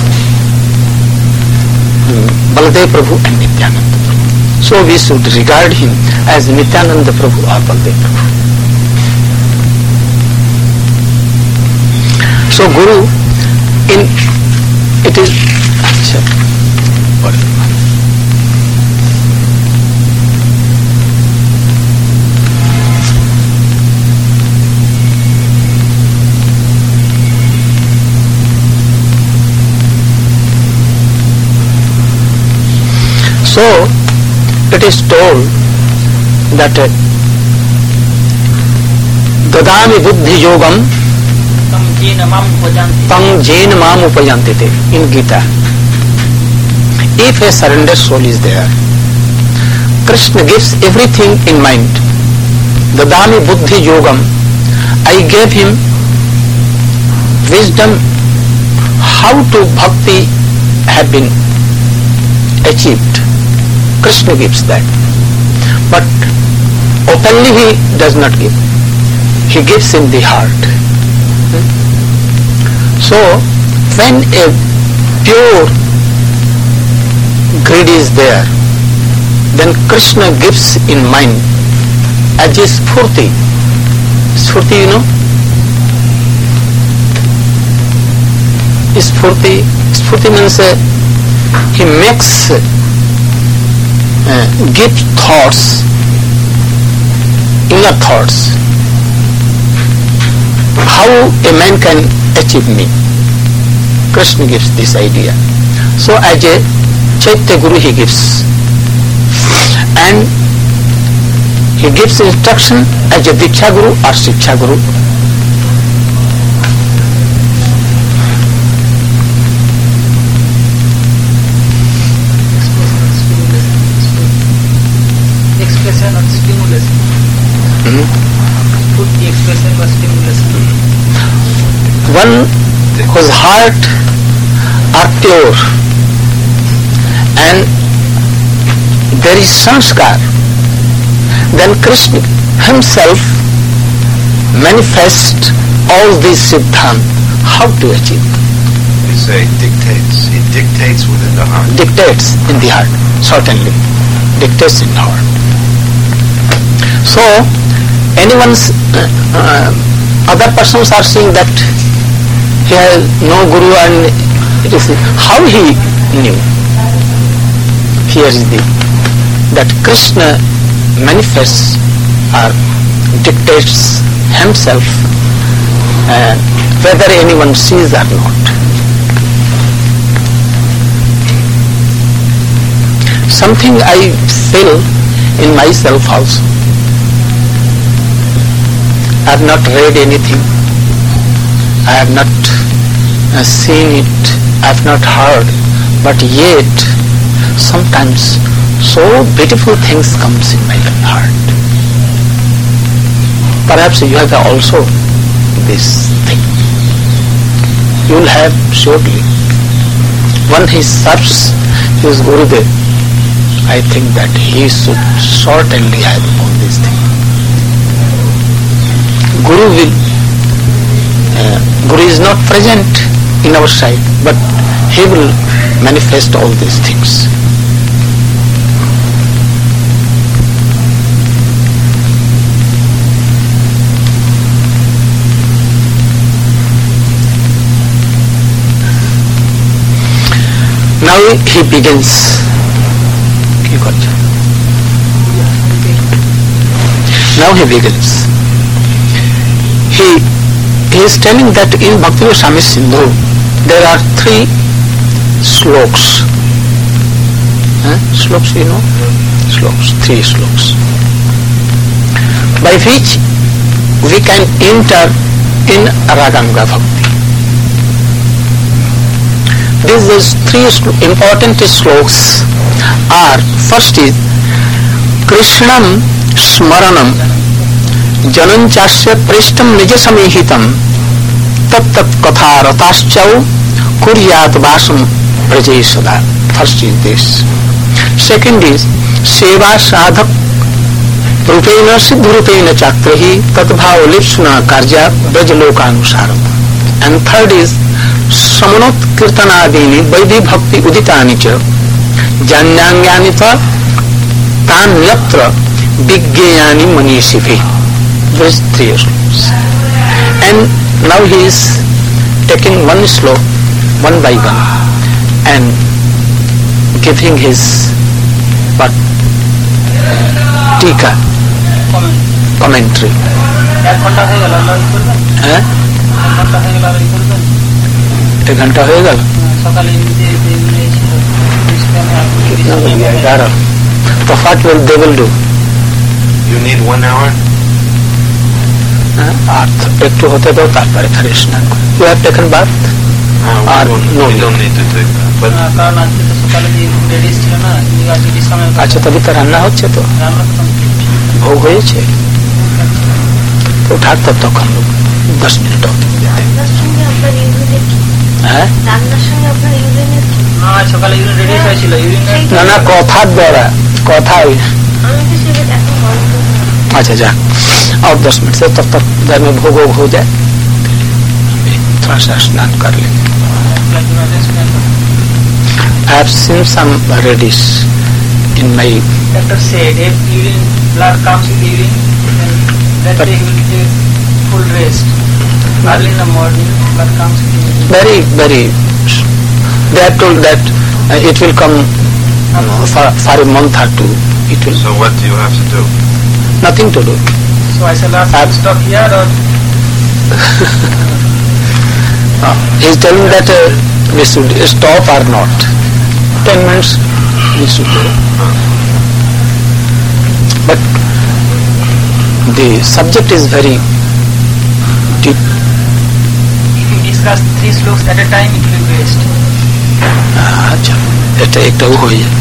um, Baldev Prabhu and Nityananda Prabhu. So we should regard him as Nityananda Prabhu or Baldev Prabhu. So Guru, in it is achha, so it is told that uh, dadami buddhi yogam Tam jena mam upajanti. Tang Jain Mam Upayantite in Gita. If a surrender soul is there, Krishna gives everything in mind. Dadami Buddhi Yogam. I gave him wisdom how to bhakti have been achieved. Krishna gives that. But openly he does not give. He gives in the heart. So, when a pure greed is there, then Krishna gives in mind as a spurti. Spurti, you know? Spurti, spurti means uh, he makes uh, give thoughts, inner thoughts, how a man can achieve me. Krishna gives this idea. So as a Chaitya Guru he gives, and he gives instruction as a Diksha Guru or Shiksha Guru. Expression or stimulation. Mm-hmm. Put the expression or stimulation. One whose heart are pure and there is sanskar, then Krishna himself manifests all these siddhant. How to achieve? You say dictates. It dictates within the heart. Dictates in the heart, certainly. Dictates in the heart. So, anyone's uh, uh, other persons are seeing that he has no guru and it is how he knew. Here is the that Krishna manifests or dictates himself uh, whether anyone sees or not. Something I feel in myself also. I have not read anything. I have not uh, seen it. I have not heard. But yet, sometimes so beautiful things comes in my heart. Perhaps you have also this thing. You will have surely. When he serves his Gurudev, I think that he should certainly have all these things. Guru will, uh, Guru is not present in our side, but he will manifest all these things. Now he begins. Now he begins. He, he is telling that in Bhakti Rasamrita Sindhu there are three sloks. Huh? Sloks, you know? Sloks, three sloks. By which we can enter in Raganuga Bhakti. These three important sloks are, first is Krishnam Smaranam Jananchasya Prishtam Nijasamehitam Tat Tat Katha Rataschav Kuryat Vasam Prajesada. First is this. Second is Seva Sadhak Rupena Siddhurupena Chakrahi Tatbhav Lipsuna Karja Brajalokanusharam. And third is Samanot Kirtanadini Vaidhi Bhakti Uditani Cha Janyanyani Ta Tanyatra Vigyayani Manishivi. These three slokas. And now he is taking one slok, one by one, and giving his what? Tika, commentary. एक घंटा हो गया ग्यारह तो what will they will do? You need one hour? आठ एक तो होते तो तात्पर्य था स्नान को. You have taken bath? Uh, we, don't, no, we don't need to take that. But अच्छा तभी तो रान्ना होच्छे तो भोग होच्छे तो उठा तब तक हम लोग दस मिनट होते ना ना कथा द्वारा कथा अच्छा जा और दस मिनट से तब तक घर में भोग हो जाए थोड़ा सा स्नान कर लेंगे. I have seen some reddish in my. Doctor said if urine blood comes in urine, then that day he will take full rest. Early in the morning, blood comes in urine. Very, very. They are told that uh, it will come uh, for, for a month or two. It will. So what do you have to do? Nothing to do. So I shall have to stop here or. uh, he is telling that uh, we should stop or not. Ten minutes we should do. But the subject is very deep. If you discuss three sloks at a time, it will be waste. अच्छा এটা একটা হয়ে যায়.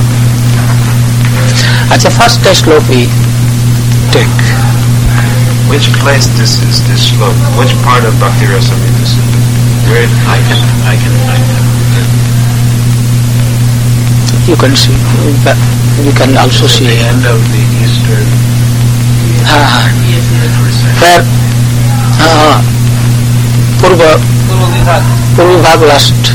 अच्छा first slok we take. Which place this is this slok? Which part of Bhakti Rasamrita Sindhu? Where it, I can I can I can. You can see, but you can also see the end of the eastern. हाँ हाँ where हाँ पूर्व पूर्व भाग last.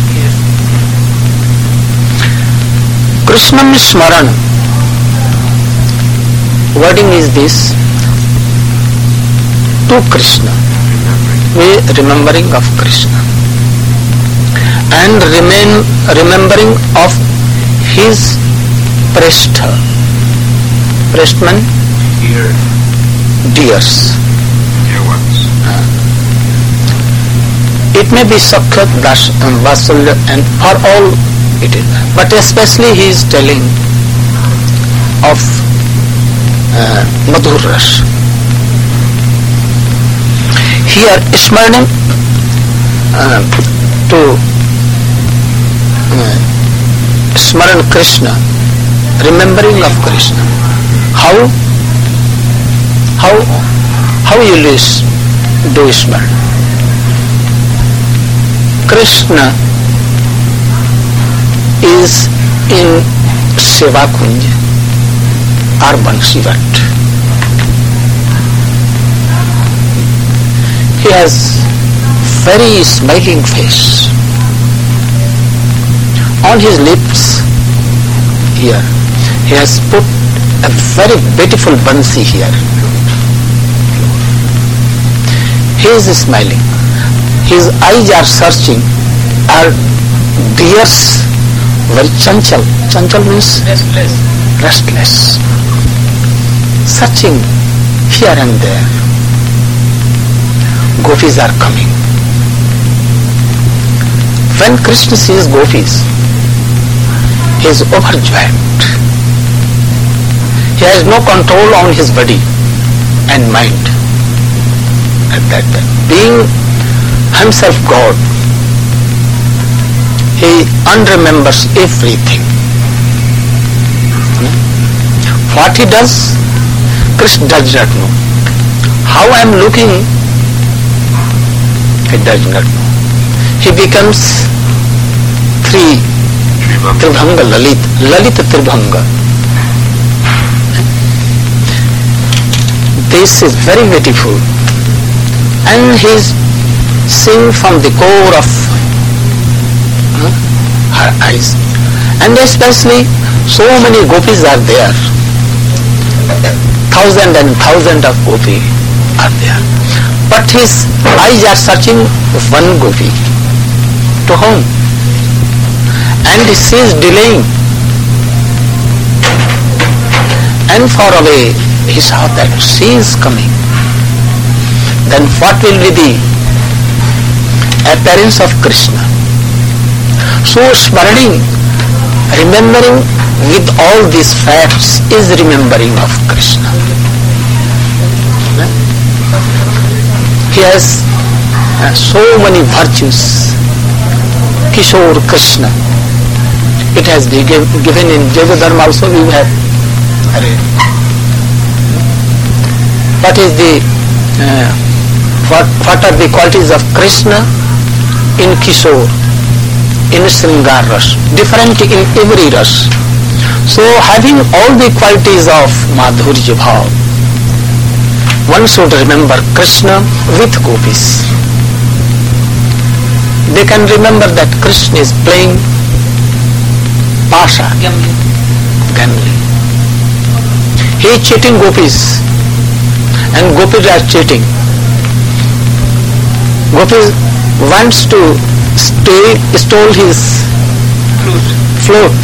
Krishnam Smaran. Wording is this: to Krishna, we remembering of Krishna, and remain remembering of his Prestha. Prestman, Dear, dears. dear ones. It may be Sakhat, Vasulya, and for all it is, but especially he is telling of uh, Madhur Ras. Here, Smarning uh, to uh, Smaran Krishna remembering of Krishna. How? How? How you do Smaran? Krishna is in Seva Kunj or Bansivat. He has very smiling face. On his lips here, he has put a very beautiful bansi here. He is smiling. His eyes are searching, are deers, very chanchal. Chanchal means Restless. restless. Searching here and there. Gopis are coming. When Krishna sees gopis, he is overjoyed. He has no control on his body and mind. At that time, being himself God, he unremembers everything. What he does, Krishna does not know. How I am looking, he does not know. He becomes three, Tribhanga Lalit, Lalita Tribhanga. This is very beautiful. And he is seeing from the core of huh, her eyes. And especially so many gopis are there. Thousand and thousand of gopis are there. But his eyes are searching one gopi. To whom? And he sees delaying. And far away he saw that she is coming. Then what will be the appearance of Krishna? So Smaraning, remembering with all these facts is remembering of Krishna. He has uh, so many virtues. Kishore Krishna. It has been given in Jagadharma also we have. What is the uh, what, what are the qualities of Krishna in Kishore, in Sringar Ras, different in every Ras. So having all the qualities of Madhurya Bhav, one should remember Krishna with gopis. They can remember that Krishna is playing Pasha, gambling. He is cheating gopis and gopis are cheating. Gopis wants to stay, stole his float.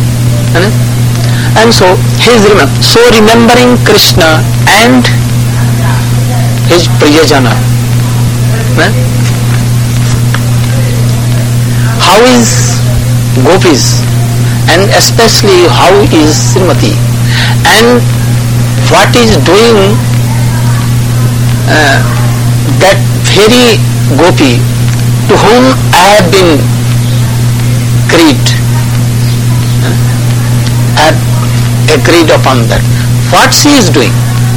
And so he is remember, so remembering Krishna and his Priyajana. How is gopis and especially how is Srimati and what is doing uh, that very gopi to whom I have been agreed, uh, I have agreed upon that. What she is doing?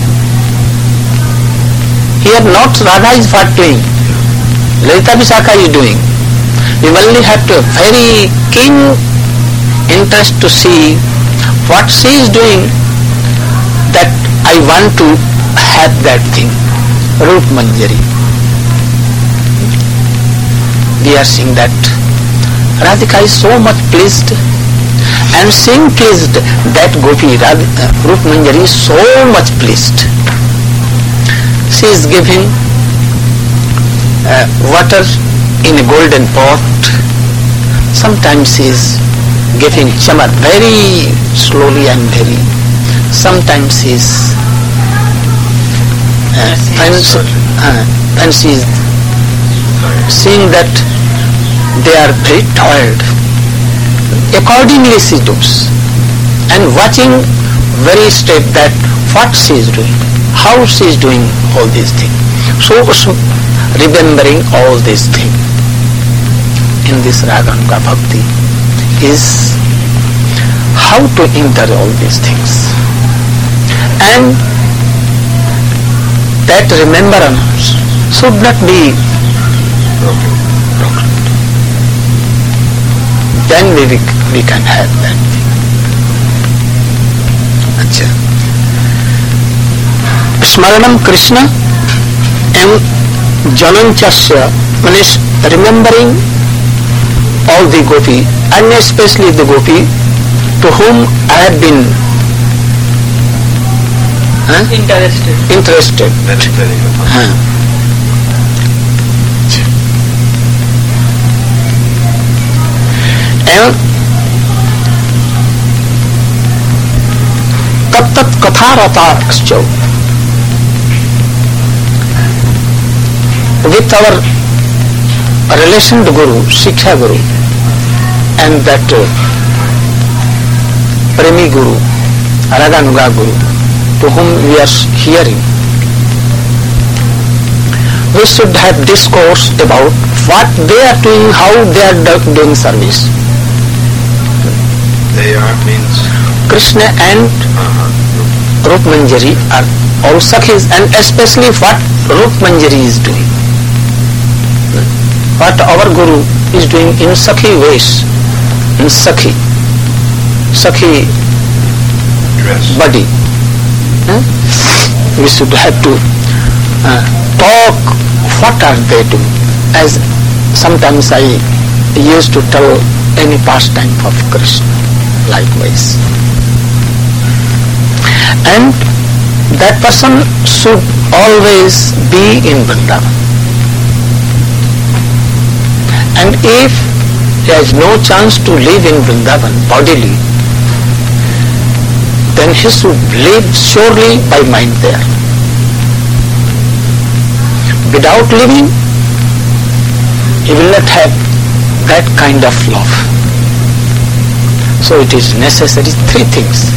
Here not Radha is what doing, Lalita Vishakha is doing. We only have to have very keen interest to see what she is doing, that I want to have that thing. Rup Manjari. We are seeing that Radhika is so much pleased, and seeing pleased that Gopi, Radhika, Rup Manjari is so much pleased. She is giving uh, water in a golden pot. Sometimes she is giving chamar very slowly and very. Sometimes she is uh, when, she, uh, when she is seeing that they are very tired, accordingly she does, and watching very straight that what she is doing, how she is doing all these things. So remembering all these things in this Raganuga Bhakti is how to enter all these things. And that remembrance should not be broken. broken. Then we, we can have that thing. Achha. Smaranam Krishna and Jananchasya means remembering all the gopi, and especially the gopi to whom I have been huh? Interested. Interested. Very, very good. Huh. And tat tat katharatakscha, with our relation to Guru, Shiksha Guru, and that uh, Premi Guru, Raganuga Guru, to whom we are hearing, we should have discourse about what they are doing, how they are doing service. They are means Krishna and uh-huh. Rup Manjari are all Sakhis, and especially what Rup Manjari is doing. What our Guru is doing in Sakhi ways, in Sakhi, Sakhi dress. body. Huh? We should have to uh, talk what are they doing. As sometimes I used to tell any pastime of Krishna, likewise. And that person should always be in Vrindavan. And if he has no chance to live in Vrindavan bodily, then he should live surely by mind there. Without living, he will not have that kind of love. So it is necessary three things.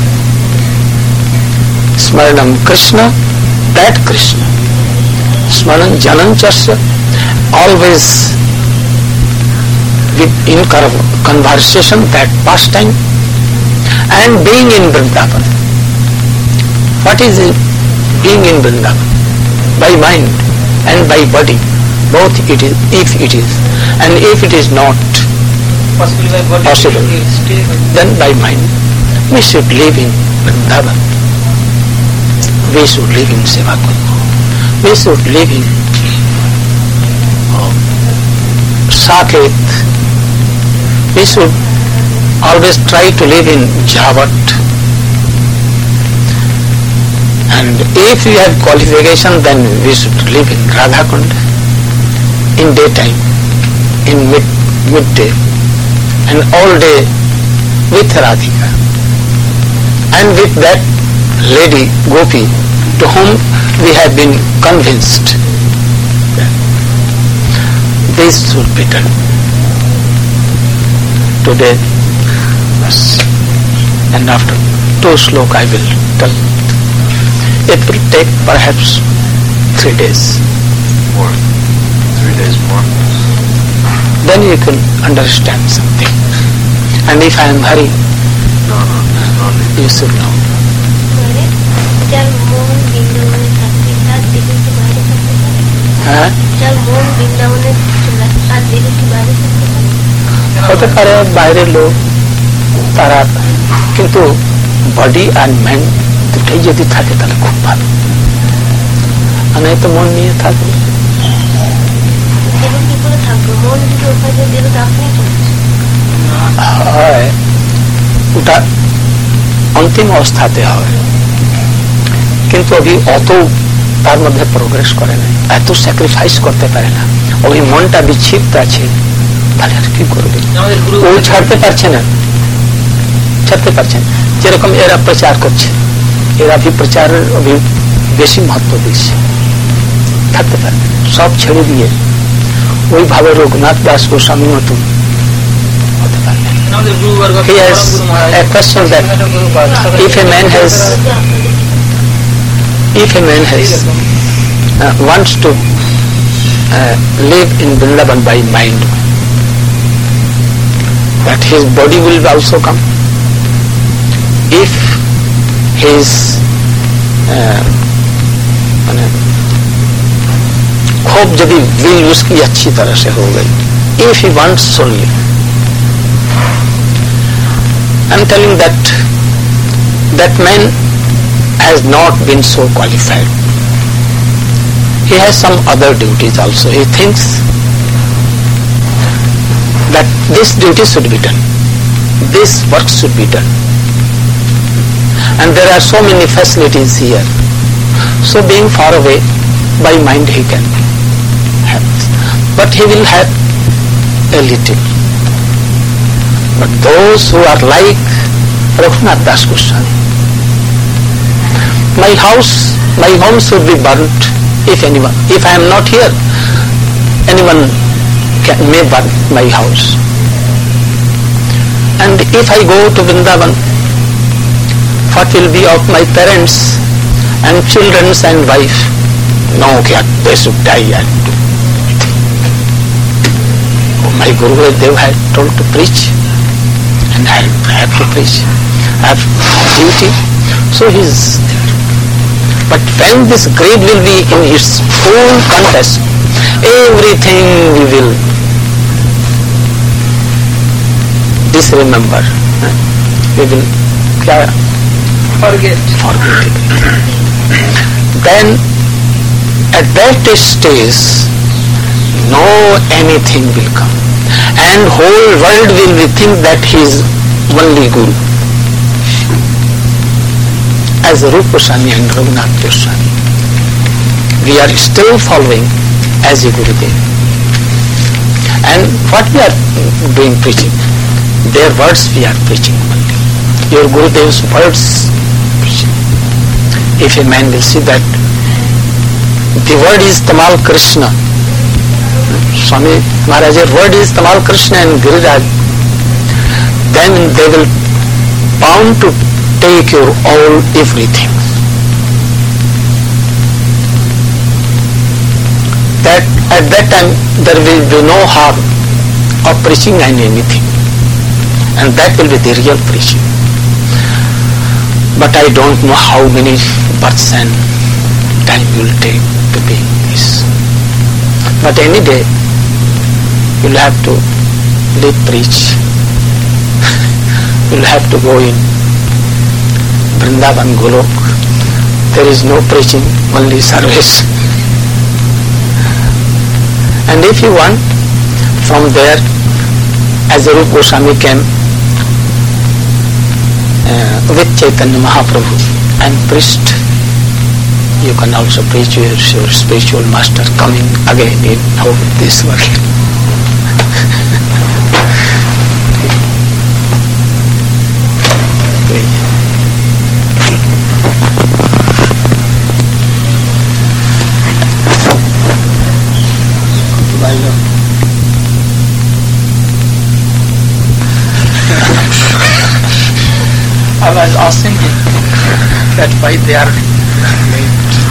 Smaranam Krishna, that Krishna. Smaran Jananchasya, always with in conversation, that pastime, and being in Vrindavan. What is it? Being in Vrindavan? By mind and by body, both it is, if it is, and if it is not Possibly by body, possible, stay, then by mind. We should live in Vrindavan. We should live in Sevakund. We should live in uh, Saket. We should always try to live in Javat. And if we have qualification, then we should live in Radhakund, in daytime, in mid midday, and all day with Radhika. And with that lady, Gopi, to whom we have been convinced. This should be done. Today, yes. And after two slok I will tell. It will take perhaps three days. More. Three days more. Then you can understand something. And if I am hurry, No, no, no need. you should know. चल मोहन वृंदावन साथ दिल की बात करते हैं हाँ? चल मोहन वृंदावन साथ दिल की बात करते हैं হতে পারে বাইরে লোক তারা, কিন্তু বডি আর মাইন্ড দুটাই যদি থাকে তাহলে খুব ভালো। আর নাই তো মন নিয়ে থাকবে। দিল কি করে থাকবে? মন যদি ওখানে দিল তো আপনি হয় ওটা অন্তিম অবস্থাতে হয়, কিন্তু অভি অত তার মধ্যে প্রোগ্রেস করে না, এত স্যাক্রিফাইস করতে পারে না, ওই মনটা বিক্ষিপ্ত আছে, তাহলে আর কি করবে? ও ছাড়তে পারছে না, ছাড়তে পারছে না। যেরকম এরা প্রচার করছে, এরা ভি প্রচারের অভি বেশি মহত্ব দিচ্ছে, থাকতে পারে সব ছেড়ে দিয়ে ওইভাবে রঘুনাথ দাস গোস্বামী মতন হতে পারে। He has a question that if a man has if a man has uh, wants to uh, live in Vrindavan by mind, that his body will also come. if his uh, खोप यदि will उसकी अच्छी तरह से हो गई, if he wants only, I'm telling that that man has not been so qualified. He has some other duties also. He thinks that this duty should be done, this work should be done, and there are so many facilities here. So being far away, by mind he can have this, but he will have a little. But those who are like Raghunath Das Goswami, my house, my home should be burnt if anyone, if I am not here, anyone can, may burn my house. And if I go to Vrindavan, what will be of my parents and children and wife? No, they should die. And oh, my Guru Dev had told to preach, and I have to preach. I have duty. So he is there. But when this greed will be in its full contest, everything we will disremember. We will forget. forget it. Then at that stage, no anything will come, and whole world will be think that he is only Guru. As Rupa Goswami and Raghunath Goswami, we are still following as a Gurudev. And what we are doing preaching, their words we are preaching only. Your Gurudev's words preaching. If a man will see that the word is Tamal Krishna, Swami Maharaj's word is Tamal Krishna and Giriraj, then they will bound to take your all everything. That at that time there will be no harm of preaching and anything, and that will be the real preaching. But I don't know how many births and time will take to be this. But any day you'll have to live preach. You'll have to go in Vrindavan Golok. There is no preaching, only service. And if you want, from there, as Rupa Goswami came uh, with Chaitanya Mahaprabhu and preached, you can also preach your, your spiritual master coming again in how this work. I was asking him that why they are late.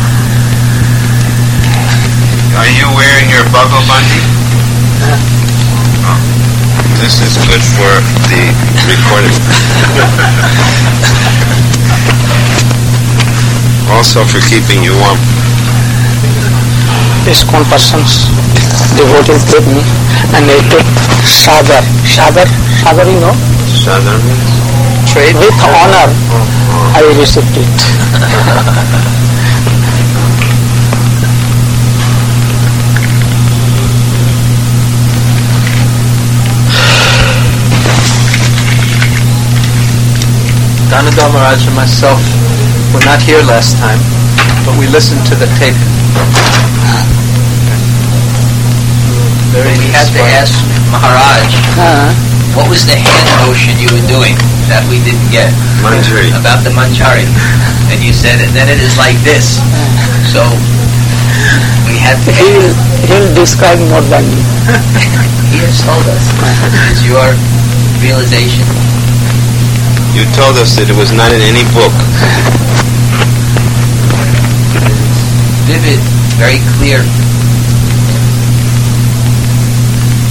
Are you wearing your Bhagavad Bandi? Oh. This is good for the recording. Also for keeping you warm. ISKCON persons, devotees gave me, and I took Sadar. Sadar, Sadar you know? Sadar means? Trade. With honor, I received it. Danadhar Maharaj and myself were not here last time, but we listened to the tape. Very we had to ask Maharaj, Uh, what was the hand motion you were doing that we didn't get? Manjari. About the Manjari. And you said, and then it is like this. So, we had to... he will he will describe more than me. He has told us. It's your realization. You told us that it was not in any book. Vivid, very clear.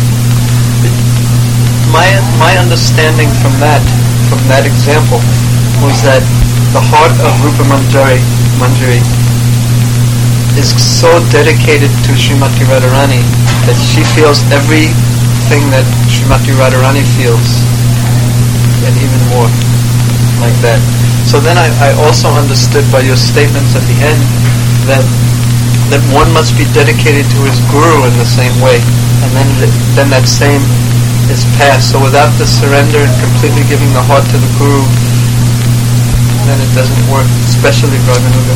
My my understanding from that from that example was that the heart of Rupa Manjari, Manjari is so dedicated to Srimati Radharani that she feels everything that Srimati Radharani feels, and even more like that. So then I, I also understood by your statements at the end that that one must be dedicated to his guru in the same way, and then then that same is passed. So without the surrender and completely giving the heart to the guru, then it doesn't work, especially Raganuga.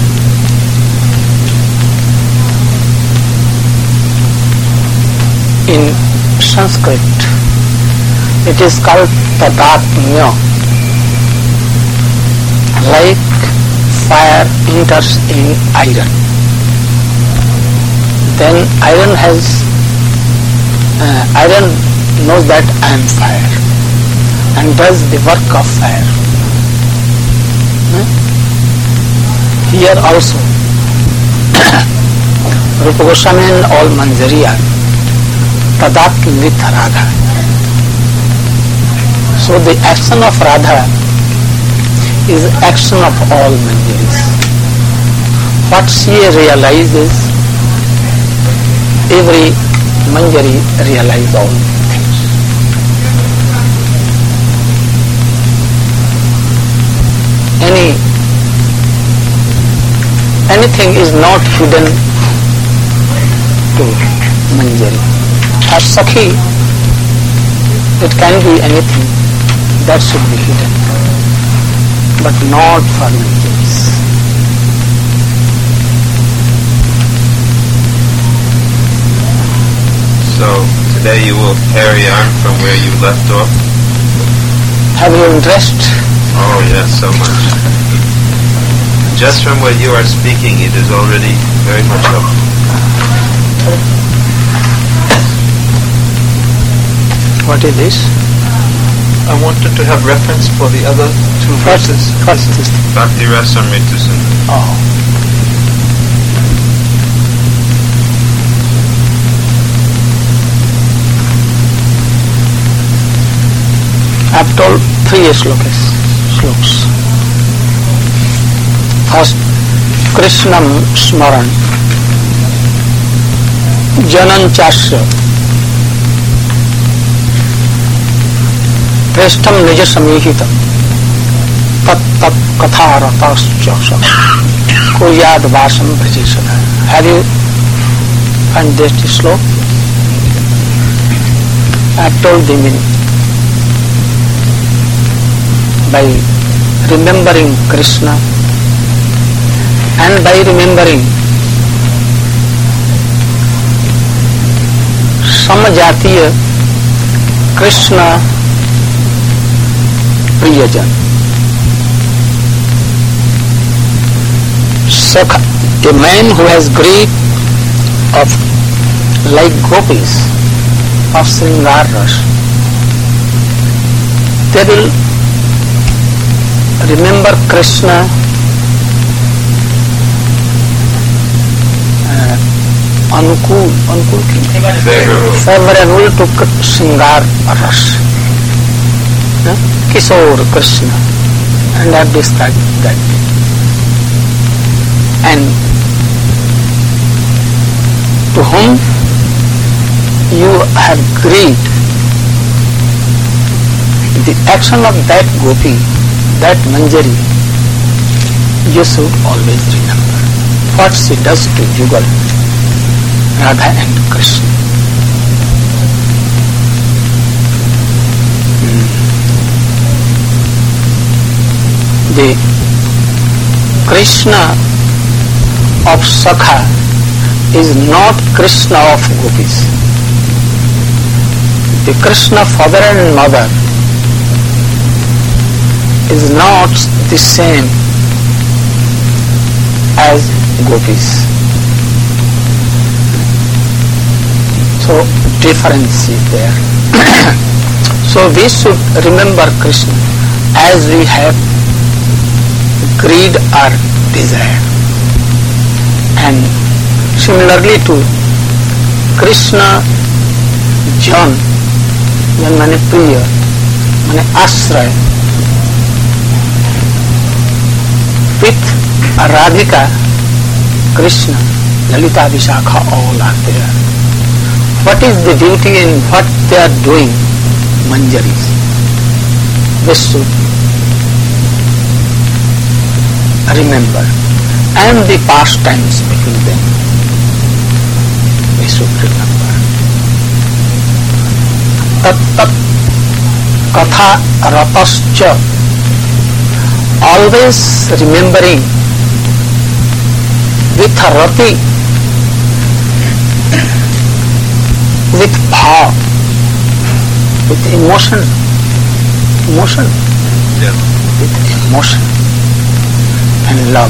In Sanskrit, it is called tadatmya. Like fire enters in iron, then iron has uh, iron knows that I am fire and does the work of fire. Hmm? Here also Rupa Goswami and all Manjari are tadatmit Radha. So the action of Radha is action of all Manjaris. What she realizes, every Manjari realizes all things. Any anything is not hidden to Manjari. Or Sakhi, it can be anything that should be hidden, but not for Manjaris. So today you will carry on from where you left off? Have you interest? Oh yes, so much. Just from what you are speaking, it is already very much up. What is this? I wanted to have reference for the other two verses. What is this? Bhakti Rasamrita Sindhu. Oh. I have told three slokas. Sloks. First, Krishnam Smaran Janan Chasya Preshtam Nija Samihita Tat Tat Katharatascha Kuryad Vasam Bhajisana. Have you found this sloka? I have told the meaning. By remembering Krishna and by remembering Samajatiya Krishna Priyajan. Sakha, a man who has greed of like gopis of Sringar Ras, they will remember Krishna uh, Anukul, Anukul Favorable. favorable to Sringar Ras, uh, Kishore Krishna, and I have described that. And to whom you have greed, the action of that gopi, that Manjari, you should always remember what she does to Jugal, Radha and Krishna. Hmm. The Krishna of Sakha is not Krishna of gopis. The Krishna father and mother is not the same as gopis. So difference is there. So we should remember Krishna as we have greed or desire. And similarly to Krishna Jan, Jan mane priya, mane ashraya. with Radhika, Krishna, Lalita, Vishakha, all are there. What is the duty and what they are doing? Manjaris. This should remember. And the pastimes between them. We should remember. Tat tat katha ratascha. Always remembering with rati, with bhav, with emotion, emotion, Yeah. with emotion and love.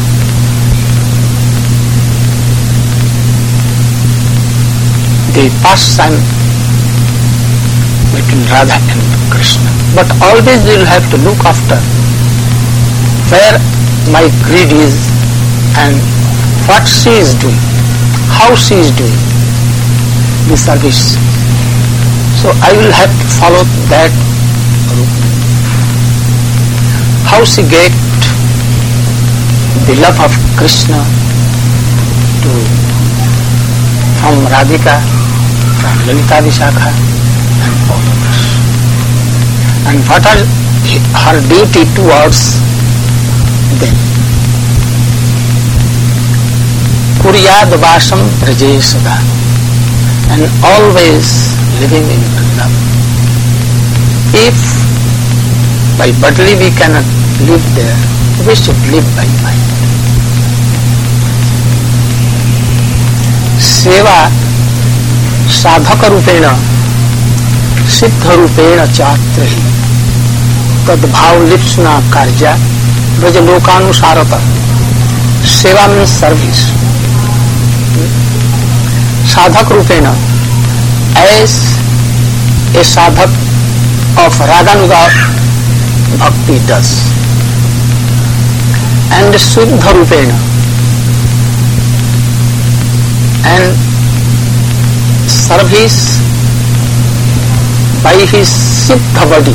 The pastime between Radha and Krishna. But always we will have to look after where my greed is and what she is doing, how she is doing the service. So I will have to follow that route. How she get the love of Krishna to from Radhika, from Lalita Vishakha and all others. And what are her duty towards them? Kuryad vasam praje sada, and always living in love. If by bodily we cannot live there, we should live by mind. Seva sadhaka rupena siddha rupena chatre tadbhav lipsna karja brajalokanusarata. Seva means service. Sadhak rupena, as a sadhak of Raganuga bhakti does, and siddha rupena, and service by his siddha body.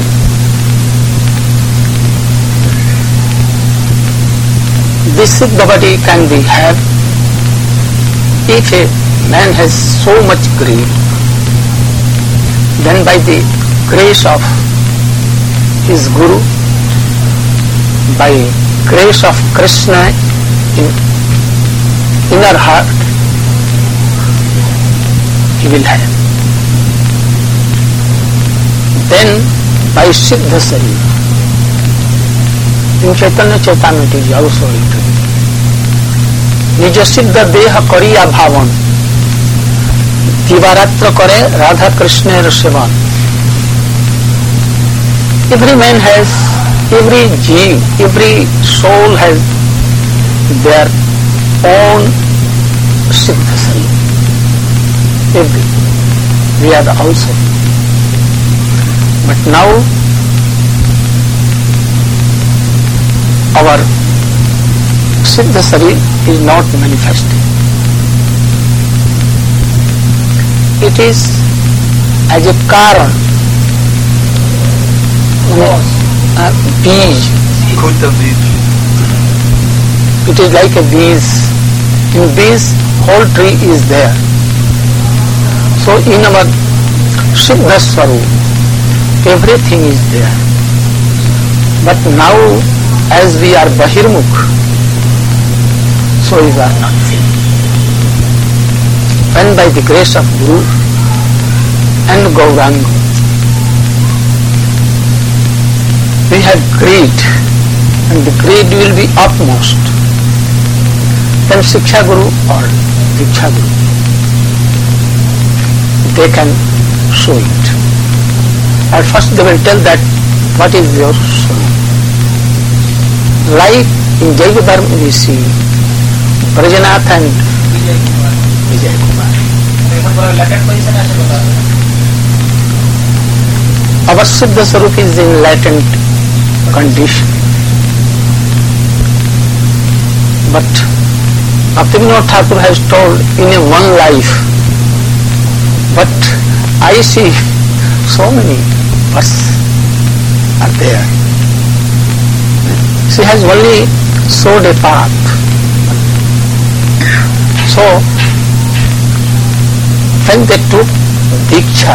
This siddha body can be had if a man has so much greed, then by the grace of his Guru, by grace of Krishna in inner heart, he will have. Then by Siddha Sarira, in Chaitanya Chaitamrita is also written, Nija Siddha Deha Kariya Bhavan, Divaratra Kare Radha Krishna Sevan. Every man has, every jeev, every soul has their own Siddha Sarira. Every. We are also. But now our Siddha Sarira is not manifesting. It is as a karan, a bij. Kuta Bij. It is like a bij. In bij, whole tree is there. So in our Siddha Swarup, everything is there. But now, as we are Bahirmukh, so we are not feeling. When by the grace of Guru and Gauranga, we have greed, and the greed will be upmost, then Shiksha Guru or Diksha Guru, they can show it. At first they will tell that what is your soul. Like in Jayavadharma we see Brajanath and Vijay Kumar. Our Siddha Swarup is in latent condition. But Bhaktivinoda Thakur has told in a one life, but I see so many births are there. She has only showed a path. So, when they took Diksha,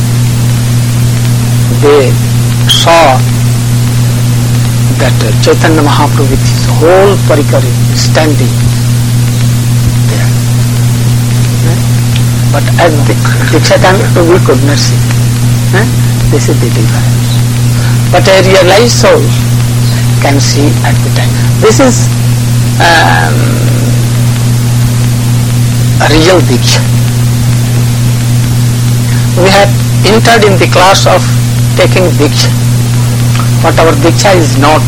they saw that Chaitanya Mahaprabhu with his whole parikar standing there. But at the Diksha time we could not see. This is the difference. But a realized soul can see at the time. This is um, a real Diksha. We have entered in the class of taking Diksha, but our Diksha is not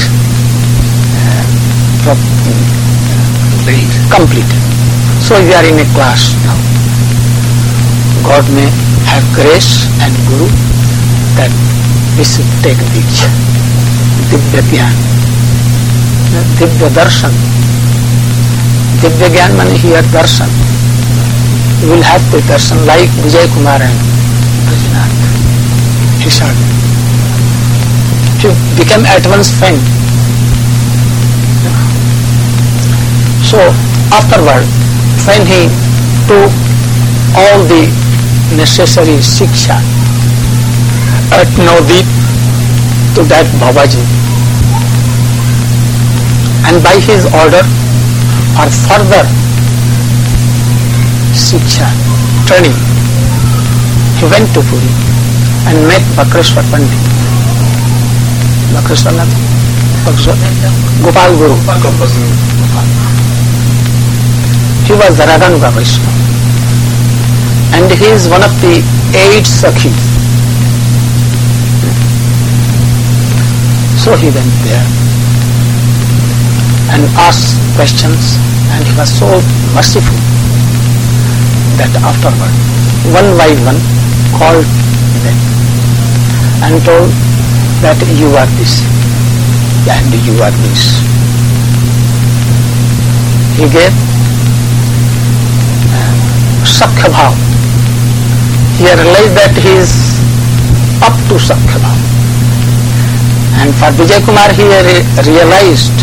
uh, complete. complete. So we are in a class now. God may have grace and Guru that we should take Diksha. Divya Gyan, Divya Darshan. Divya Gyan means here Darshan. You will have the darshan like Vijay Kumar and Brajnath. He said, to become at once friend. So afterward, when he took all the necessary shiksha at Navadvip to that Babaji, and by his order or further shiksha training, he went to Puri and met Bakreshwar Pandit. Bakreshwar Nath? Gopal Guru. He was the Radhanuga Vaishnava, and he is one of the eight Sakhis. So he went there and asked questions, and he was so merciful that afterward, one by one, called them and told that you are this and you are this. He gave uh, Sakhya Bhav. He realized that he is up to Sakhya Bhav. And for Vijay Kumar, he re- realized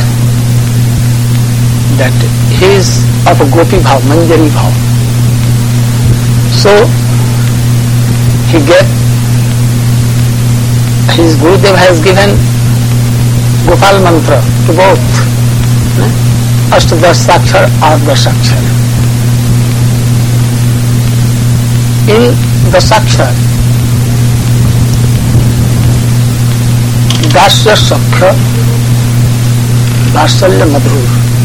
that he is of Gopi Bhav, Manjari Bhav. So he gave, his Gurudev has given Gopal mantra to both Ashtadar Sakshar or Dasakshar. In Dasakshar, Dasya Sakha, Vasalya Madhur.